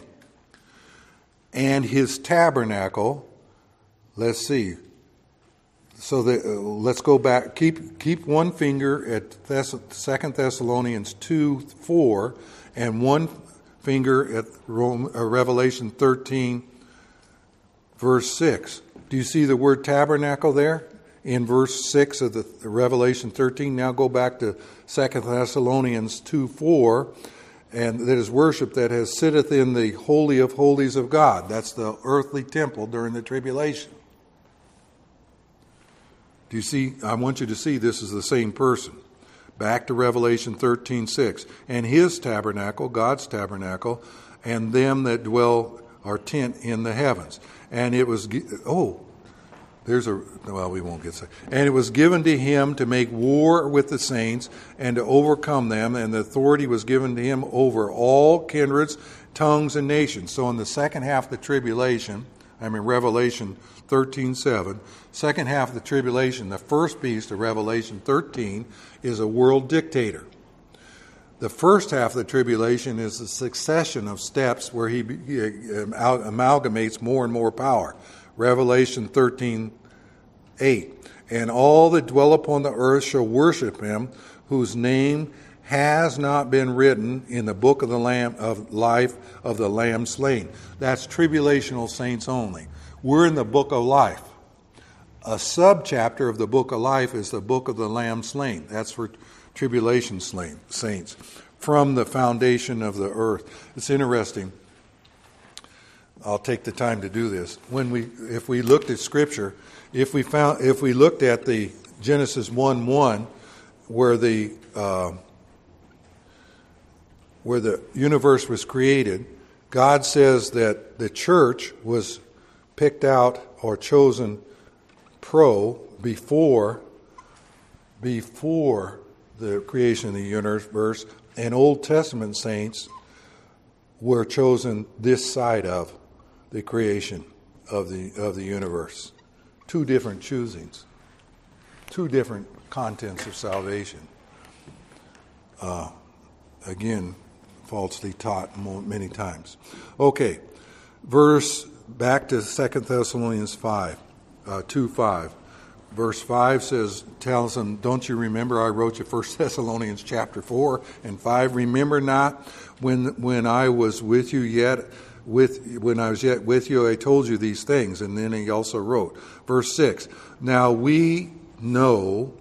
And his tabernacle, let's see. So that, uh, let's go back. Keep keep one finger at Thess- Second Thessalonians two four, and one finger at Rome, uh, Revelation thirteen, verse six. Do you see the word tabernacle there in verse six of the Revelation thirteen? Now go back to Second Thessalonians two four, and that is worship that has sitteth in the holy of holies of God. That's the earthly temple during the tribulation. Do you see? I want you to see this is the same person. Back to Revelation thirteen six. And his tabernacle, God's tabernacle, and them that dwell or tent in the heavens. And it was, oh, There's a, well, we won't get, and it was given to him to make war with the saints and to overcome them, and the authority was given to him over all kindreds, tongues, and nations. So in the second half of the tribulation, I mean Revelation thirteen seven, second half of the tribulation, the first beast of Revelation thirteen is a world dictator. The first half of the tribulation is a succession of steps where he, he amalgamates more and more power. Revelation thirteen eight. And all that dwell upon the earth shall worship him, whose name has not been written in the book of the Lamb of life of the Lamb slain. That's tribulational saints only. We're in the book of life. A subchapter of the book of life is the book of the Lamb slain. That's for tribulation slain saints from the foundation of the earth. It's interesting. I'll take the time to do this. When we, if we looked at Scripture, if we found, if we looked at the Genesis one one, where the uh, where the universe was created, God says that the church was picked out or chosen pro before before the creation of the universe, and Old Testament saints were chosen this side of the creation of the of the universe. Two different choosings. Two different contents of salvation. Uh, again, falsely taught many times. Okay, verse, back to Second Thessalonians five, uh, two five. Verse five says, tells them, don't you remember I wrote you First Thessalonians chapter four and five? Remember not when when I was with you yet, with when I was yet with you, I told you these things. And then he also wrote, verse six, now we know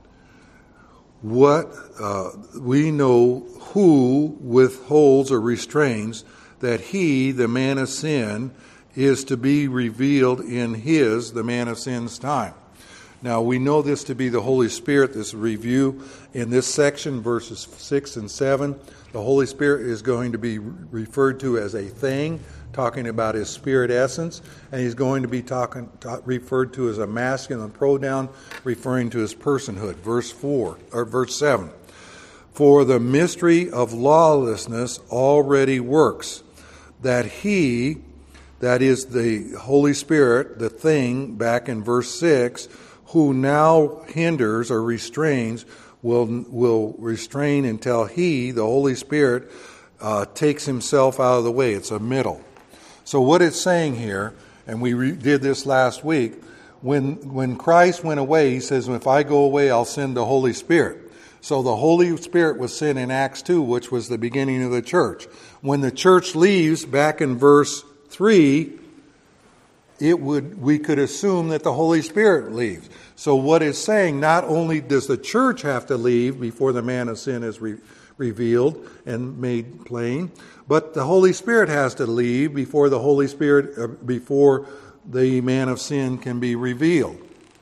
what, uh, we know who withholds or restrains, that he, the man of sin, is to be revealed in his, the man of sin's time. Now, we know this to be the Holy Spirit. This review in this section, verses six and seven, the Holy Spirit is going to be referred to as a thing, talking about his spirit essence, and he's going to be talking ta- referred to as a masculine pronoun, referring to his personhood. Verse four or verse seven. For the mystery of lawlessness already works, that he, that is the Holy Spirit, the thing, back in verse six, who now hinders or restrains, will will restrain until he, the Holy Spirit, uh, takes himself out of the way. It's a middle. So what it's saying here, and we re- did this last week, when when Christ went away, he says, if I go away, I'll send the Holy Spirit. So the Holy Spirit was sent in Acts two, which was the beginning of the church. When the church leaves, back in verse three, it would we could assume that the Holy Spirit leaves. So what it's saying, not only does the church have to leave before the man of sin is re- revealed and made plain, but the Holy Spirit has to leave before the Holy Spirit, uh, before the man of sin can be revealed.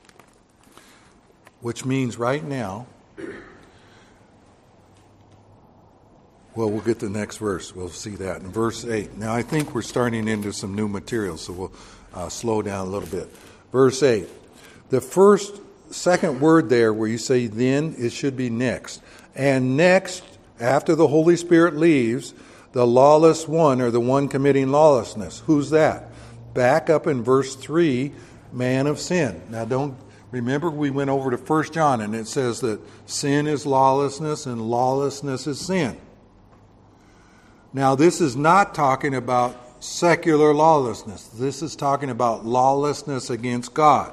Which means right now, well, we'll get to the next verse. We'll see that in verse eight. Now, I think we're starting into some new material, so we'll uh, slow down a little bit. Verse eight. The first, second word there where you say then, it should be next. And next, after the Holy Spirit leaves, the lawless one, or the one committing lawlessness. Who's that? Back up in verse three, man of sin. Now don't, remember we went over to First John and it says that sin is lawlessness and lawlessness is sin. Now this is not talking about secular lawlessness. This is talking about lawlessness against God.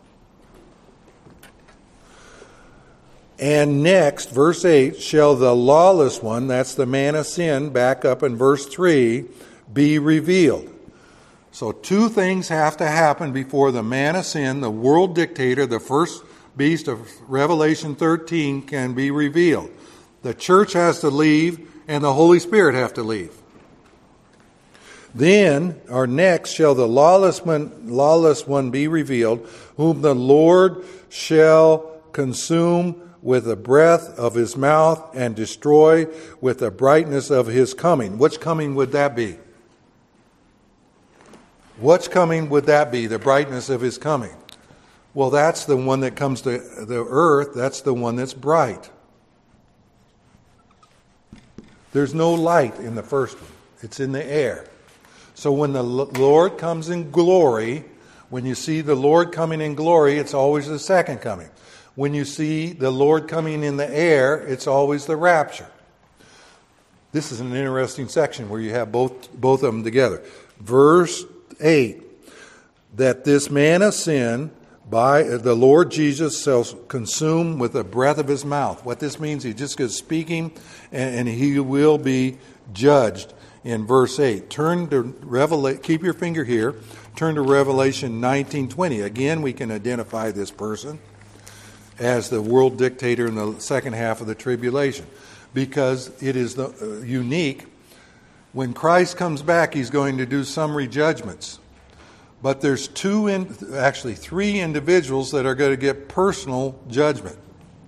And next, verse eight, shall the lawless one, that's the man of sin, back up in verse three, be revealed. So two things have to happen before the man of sin, the world dictator, the first beast of Revelation thirteen, can be revealed. The church has to leave and the Holy Spirit have to leave. Then, or next, shall the lawless one, lawless one be revealed, whom the Lord shall consume with the breath of his mouth and destroy with the brightness of his coming. Which coming would that be? Which coming would that be, the brightness of his coming? Well, that's the one that comes to the earth. That's the one that's bright. There's no light in the first one. It's in the air. So when the Lord comes in glory, when you see the Lord coming in glory, it's always the second coming. When you see the Lord coming in the air, it's always the rapture. This is an interesting section where you have both, both of them together. Verse eight, that this man of sin, by the Lord Jesus, shall consume with the breath of his mouth. What this means, he just goes speaking, and, and he will be judged. In verse eight, turn to Revelation. Keep your finger here. Turn to Revelation nineteen twenty. Again, we can identify this person as the world dictator in the second half of the tribulation, because it is the, uh, unique. When Christ comes back, he's going to do summary judgments. But there's two, in, actually three individuals that are going to get personal judgment.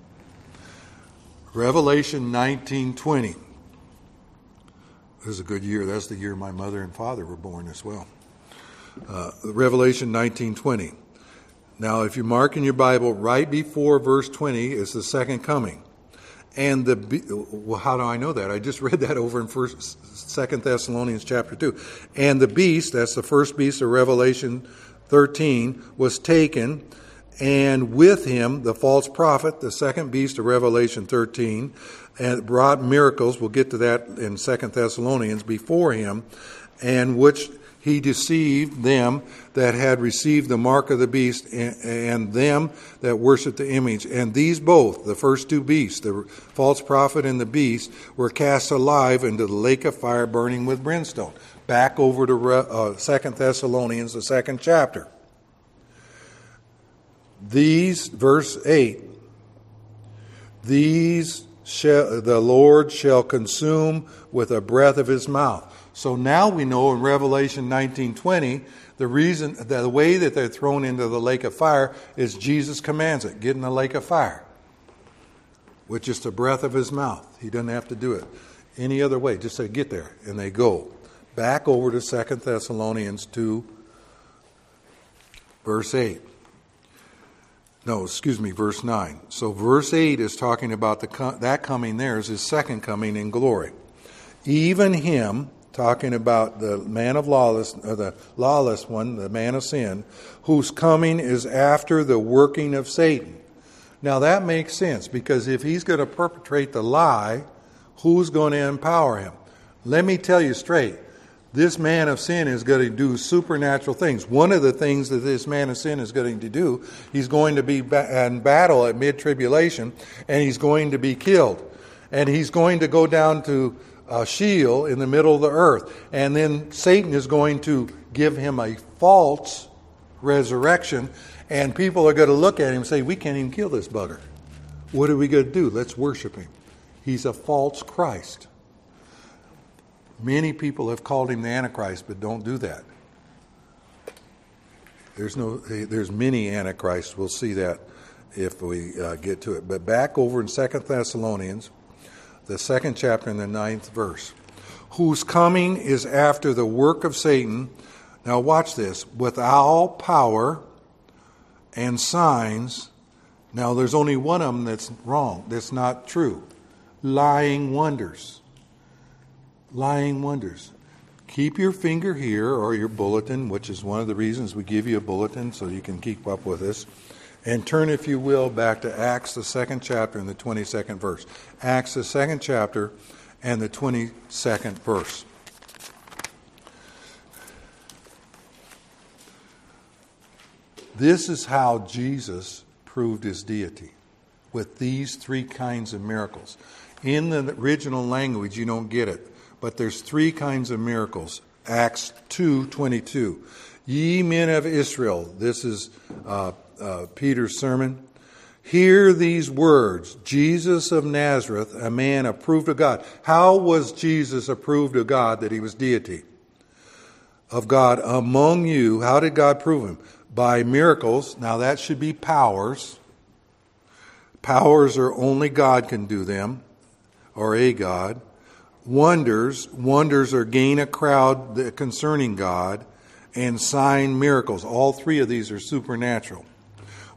Revelation nineteen twenty. This is a good year. That's the year my mother and father were born as well. Uh, Revelation nineteen twenty. Now, if you mark in your Bible, right before verse twenty is the second coming. And the well, how do I know that? I just read that over in First, Second Thessalonians chapter two. And the beast, that's the first beast of Revelation thirteen, was taken, and with him the false prophet, the second beast of Revelation thirteen, and brought miracles. We'll get to that in Second Thessalonians before him, and which he deceived them that had received the mark of the beast, and, and them that worshipped the image. And these both, the first two beasts, the false prophet and the beast, were cast alive into the lake of fire burning with brimstone. Back over to uh, Second Thessalonians, the second chapter. These, verse eight, these shall, the Lord shall consume with the breath of his mouth. So now we know in Revelation nineteen twenty, the reason, the way that they're thrown into the lake of fire is Jesus commands it. Get in the lake of fire. With just the breath of his mouth. He doesn't have to do it any other way. Just say, get there. And they go. Back over to Second Thessalonians two, verse eight. No, excuse me, verse nine. So verse eight is talking about the that coming there is his second coming in glory. Even him, talking about the man of lawless, or the lawless one, the man of sin, whose coming is after the working of Satan. Now that makes sense, because if he's going to perpetrate the lie, who's going to empower him? Let me tell you straight, this man of sin is going to do supernatural things. One of the things that this man of sin is going to do, he's going to be in battle at mid-tribulation, and he's going to be killed. And he's going to go down to Uh, Sheol in the middle of the earth. And then Satan is going to give him a false resurrection, and people are going to look at him and say, we can't even kill this bugger. What are we going to do? Let's worship him. He's a false Christ. Many people have called him the Antichrist, but don't do that. There's no, there's many Antichrists. We'll see that if we uh, get to it. But back over in Second Thessalonians, the second chapter and the ninth verse. Whose coming is after the work of Satan. Now watch this. With all power and signs. Now there's only one of them that's wrong. That's not true. Lying wonders. Lying wonders. Keep your finger here, or your bulletin, which is one of the reasons we give you a bulletin so you can keep up with us. And turn, if you will, back to Acts, the second chapter and the twenty-second verse. Acts, the second chapter and the twenty-second verse. This is how Jesus proved his deity, with these three kinds of miracles. In the original language, you don't get it, but there's three kinds of miracles. Acts two twenty-two. Ye men of Israel, this is uh, uh, Peter's sermon. Hear these words, Jesus of Nazareth, a man approved of God. How was Jesus approved of God that he was deity? Of God among you. How did God prove him? By miracles. Now that should be powers. Powers are only God can do them, or a God. Wonders. Wonders are gain a crowd concerning God. And sign miracles. All three of these are supernatural.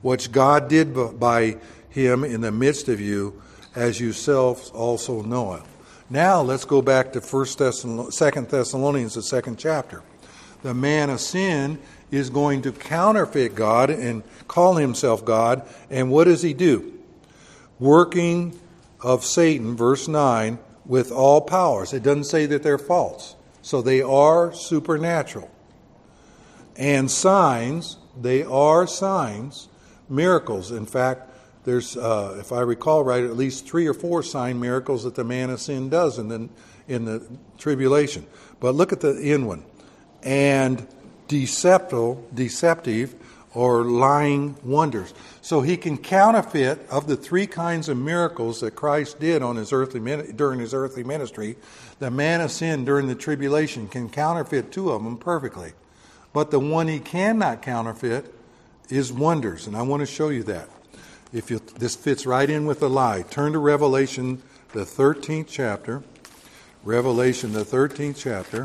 which God did by him in the midst of you, as you selves also know it. Now let's go back to First Thessalonians, Second Thessalonians, the second chapter. The man of sin is going to counterfeit God and call himself God. And what does he do? Working of Satan, verse nine, with all powers. It doesn't say that they're false. So they are supernatural. And signs, they are signs, miracles. In fact, there's, uh, if I recall right, at least three or four sign miracles that the man of sin does in the, in the tribulation. But look at the end one. And deceptive, deceptive or lying wonders. So he can counterfeit of the three kinds of miracles that Christ did on his earthly during his earthly ministry. The man of sin during the tribulation can counterfeit two of them perfectly. But the one he cannot counterfeit is wonders. And I want to show you that. If you, this fits right in with the lie. Turn to Revelation, the thirteenth chapter. Revelation, the thirteenth chapter.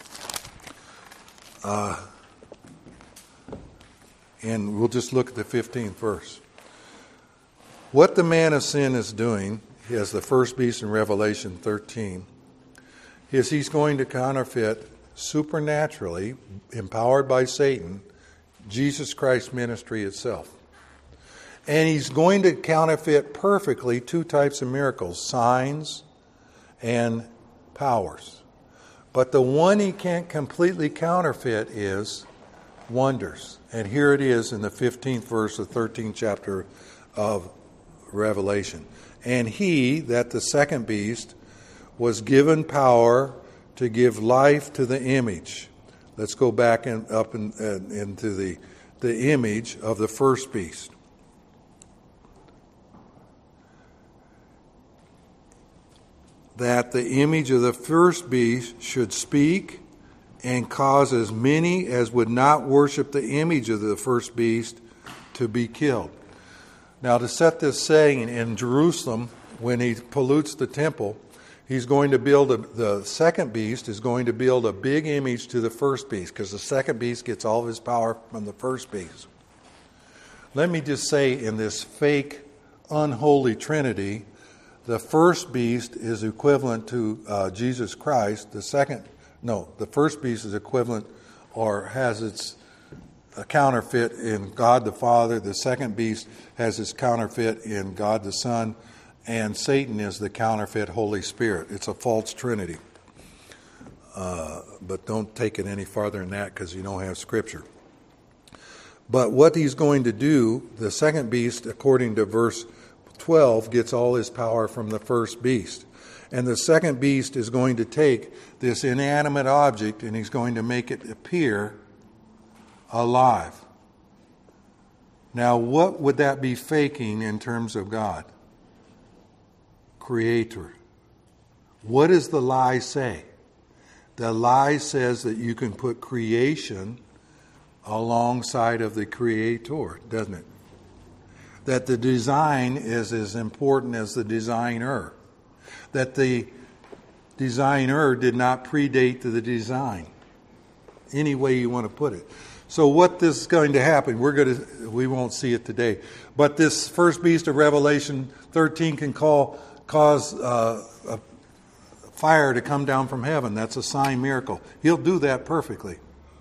Uh, and we'll just look at the fifteenth verse. What the man of sin is doing, as the first beast in Revelation thirteen, is he's going to counterfeit supernaturally, empowered by Satan, Jesus Christ's ministry itself. And he's going to counterfeit perfectly two types of miracles, signs and powers. But the one he can't completely counterfeit is wonders. And here it is in the fifteenth verse of the thirteenth chapter of Revelation. And he, that the second beast, was given power to give life to the image. Let's go back and up in, uh, into the, the image of the first beast. That the image of the first beast should speak and cause as many as would not worship the image of the first beast to be killed. Now, to set this saying in Jerusalem, when he pollutes the temple, he's going to build a, the second beast is going to build a big image to the first beast, because the second beast gets all of his power from the first beast. Let me just say, in this fake, unholy Trinity, the first beast is equivalent to uh, Jesus Christ. The second, no, the first beast is equivalent or has its a counterfeit in God the Father. The second beast has its counterfeit in God the Son. And Satan is the counterfeit Holy Spirit. It's a false Trinity. Uh, but don't take it any farther than that, because you don't have Scripture. But what he's going to do, the second beast, according to verse twelve, gets all his power from the first beast. And the second beast is going to take this inanimate object and he's going to make it appear alive. Now, what would that be faking in terms of God? Creator. What does the lie say? The lie says that you can put creation alongside of the Creator, doesn't it? That the design is as important as the designer. That the designer did not predate the design. Any way you want to put it. So what this is going to happen, we're going to, we won't see it today. But this first beast of Revelation thirteen can call, cause uh, a fire to come down from heaven. That's a sign miracle. He'll do that perfectly.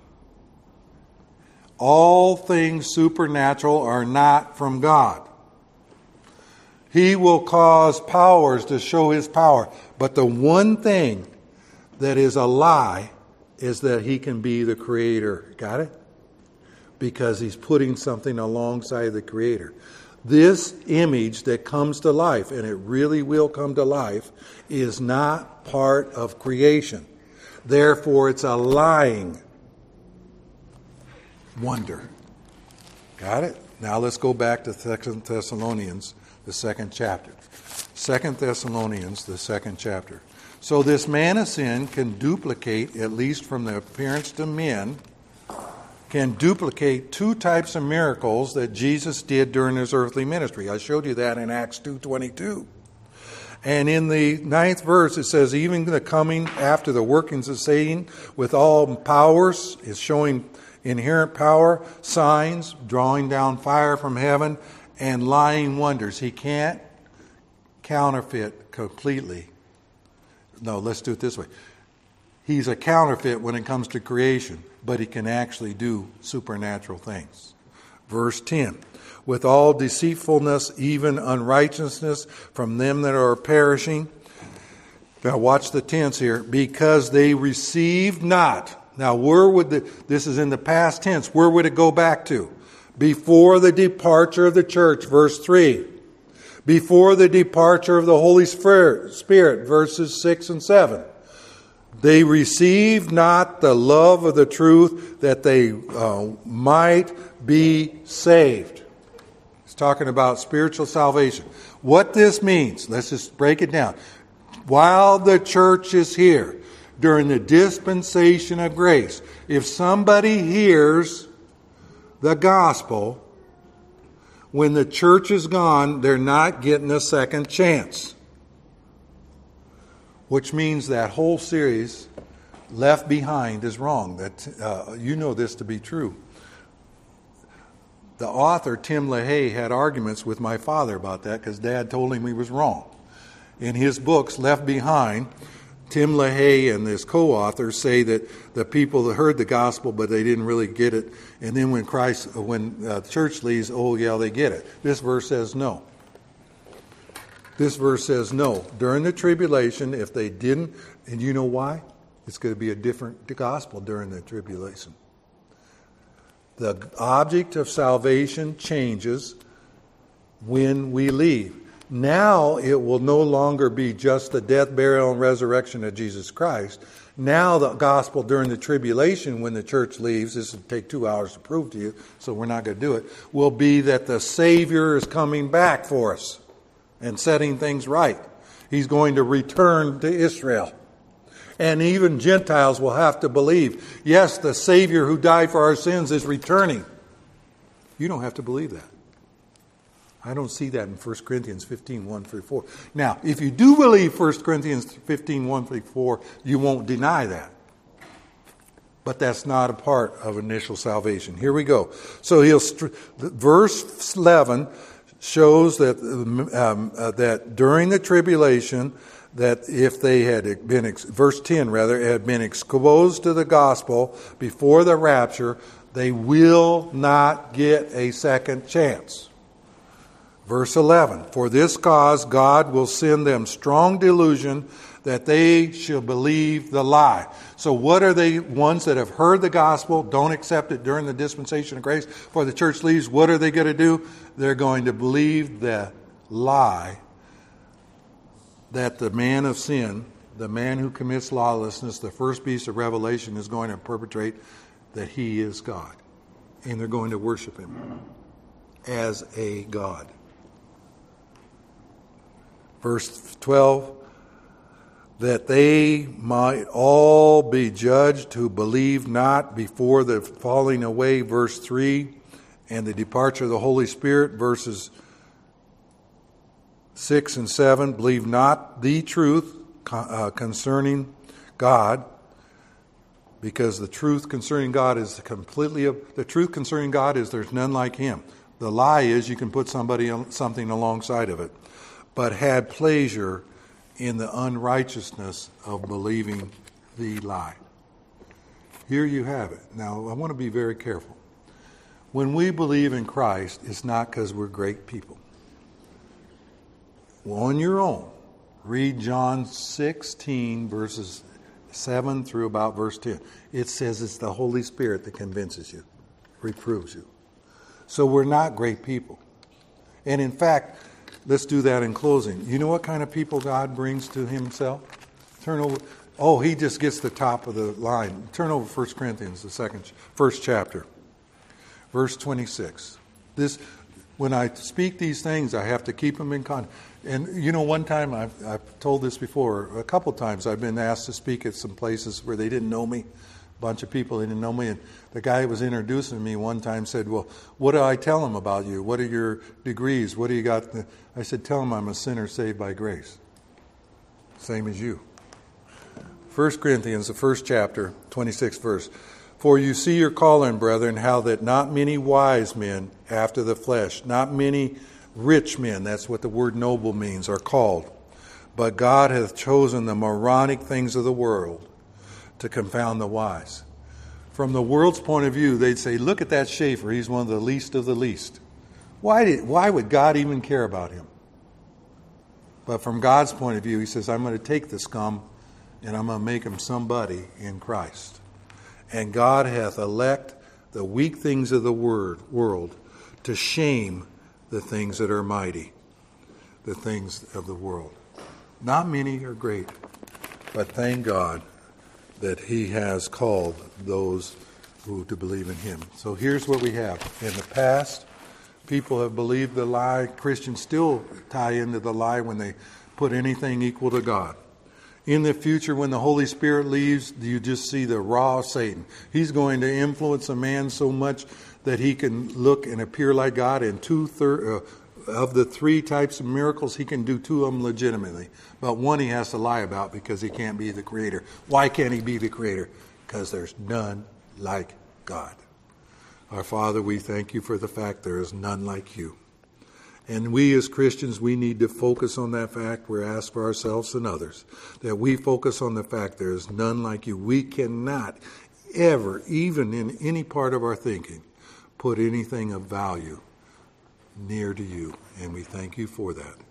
All things supernatural are not from God. He will cause powers to show his power. But the one thing that is a lie is that he can be the creator. Got it? Because he's putting something alongside the creator. This image that comes to life, and it really will come to life, is not part of creation. Therefore, it's a lying wonder. Got it? Now let's go back to Second Thessalonians, the second chapter. Second Thessalonians, the second chapter. So this man of sin can duplicate, at least from the appearance to men, can duplicate two types of miracles that Jesus did during his earthly ministry. I showed you that in Acts two twenty-two. And in the ninth verse it says, even the coming after the workings of Satan with all powers is showing inherent power, signs, drawing down fire from heaven, and lying wonders. He can't counterfeit completely. No, let's do it this way. He's a counterfeit when it comes to creation, but he can actually do supernatural things. Verse ten, with all deceitfulness, even unrighteousness from them that are perishing. Now watch the tense here. Because they received not. Now where would the, this is in the past tense, where would it go back to? Before the departure of the church, verse three. Before the departure of the Holy Spirit, verses six and seven. They received not the love of the truth that they uh, might be saved. He's talking about spiritual salvation. What this means, let's just break it down. While the church is here, during the dispensation of grace, if somebody hears the gospel, when the church is gone, they're not getting a second chance. Which means that whole series, Left Behind, is wrong. That uh, you know this to be true. The author, Tim LaHaye, had arguments with my father about that because Dad told him he was wrong. In his books, Left Behind, Tim LaHaye and his co-authors say that the people that heard the gospel, but they didn't really get it. And then when Christ, when uh, the church leaves, oh yeah, they get it. This verse says no. This verse says no. During the tribulation, if they didn't, and you know why? It's going to be a different gospel during the tribulation. The object of salvation changes when we leave. Now it will no longer be just the death, burial, and resurrection of Jesus Christ. Now the gospel during the tribulation, when the church leaves, this will take two hours to prove to you, so we're not going to do it, will be that the Savior is coming back for us and setting things right. He's going to return to Israel. And even Gentiles will have to believe, yes, the Savior who died for our sins is returning. You don't have to believe that. I don't see that in First Corinthians fifteen, one through four. Now, if you do believe First Corinthians fifteen, one through four, you won't deny that. But that's not a part of initial salvation. Here we go. So he'll verse eleven shows that um, uh, that during the tribulation, that if they had been, ex- verse ten rather, had been exposed to the gospel before the rapture, they will not get a second chance. Verse eleven, for this cause God will send them strong delusion that they shall believe the lie. So what are they, ones that have heard the gospel, don't accept it during the dispensation of grace, for the church leaves, what are they going to do? They're going to believe the lie that the man of sin, the man who commits lawlessness, the first beast of Revelation, is going to perpetrate that he is God. And they're going to worship him as a God. Verse twelve, that they might all be judged who believe not before the falling away, verse three, and the departure of the Holy Spirit, verses six and seven, believe not the truth uh, concerning God, because the truth concerning God is completely, the truth concerning God is there's none like him. The lie is you can put somebody something alongside of it. But had pleasure in the unrighteousness of believing the lie. Here you have it. Now, I want to be very careful. When we believe in Christ, it's not because we're great people. Well, on your own, read John sixteen, verses seven through about verse ten. It says it's the Holy Spirit that convinces you, reproves you. So we're not great people. And in fact, let's do that in closing. You know what kind of people God brings to himself? Turn over. Oh, he just gets the top of the line. Turn over First Corinthians, the second, first chapter, verse twenty-six. This, when I speak these things, I have to keep them in context. And you know, one time I've, I've told this before. A couple times I've been asked to speak at some places where they didn't know me. A bunch of people didn't know me, and the guy who was introducing me one time said, "Well, what do I tell them about you? What are your degrees? What do you got?" I said, "Tell them I'm a sinner saved by grace, same as you." First Corinthians, the first chapter, twenty-sixth verse. For you see your calling, brethren, how that not many wise men after the flesh, not many rich men, that's what the word noble means, are called. But God hath chosen the moronic things of the world to confound the wise. From the world's point of view, they'd say, look at that Schaefer. He's one of the least of the least. Why did, why would God even care about him? But from God's point of view, he says, I'm going to take the scum and I'm going to make him somebody in Christ. And God hath elect the weak things of the word, world to shame the things that are mighty, the things of the world. Not many are great, but thank God that he has called those who to believe in him. So here's what we have. In the past, people have believed the lie. Christians still tie into the lie when they put anything equal to God. In the future, when the Holy Spirit leaves, you just see the raw Satan. He's going to influence a man so much that he can look and appear like God. And two third uh, of the three types of miracles, he can do two of them legitimately. But one he has to lie about because he can't be the creator. Why can't he be the creator? Because there's none like God. Our Father, we thank you for the fact there is none like you. And we as Christians, we need to focus on that fact. We're asked for ourselves and others, that we focus on the fact there is none like you. We cannot ever, even in any part of our thinking, put anything of value near to you. And we thank you for that.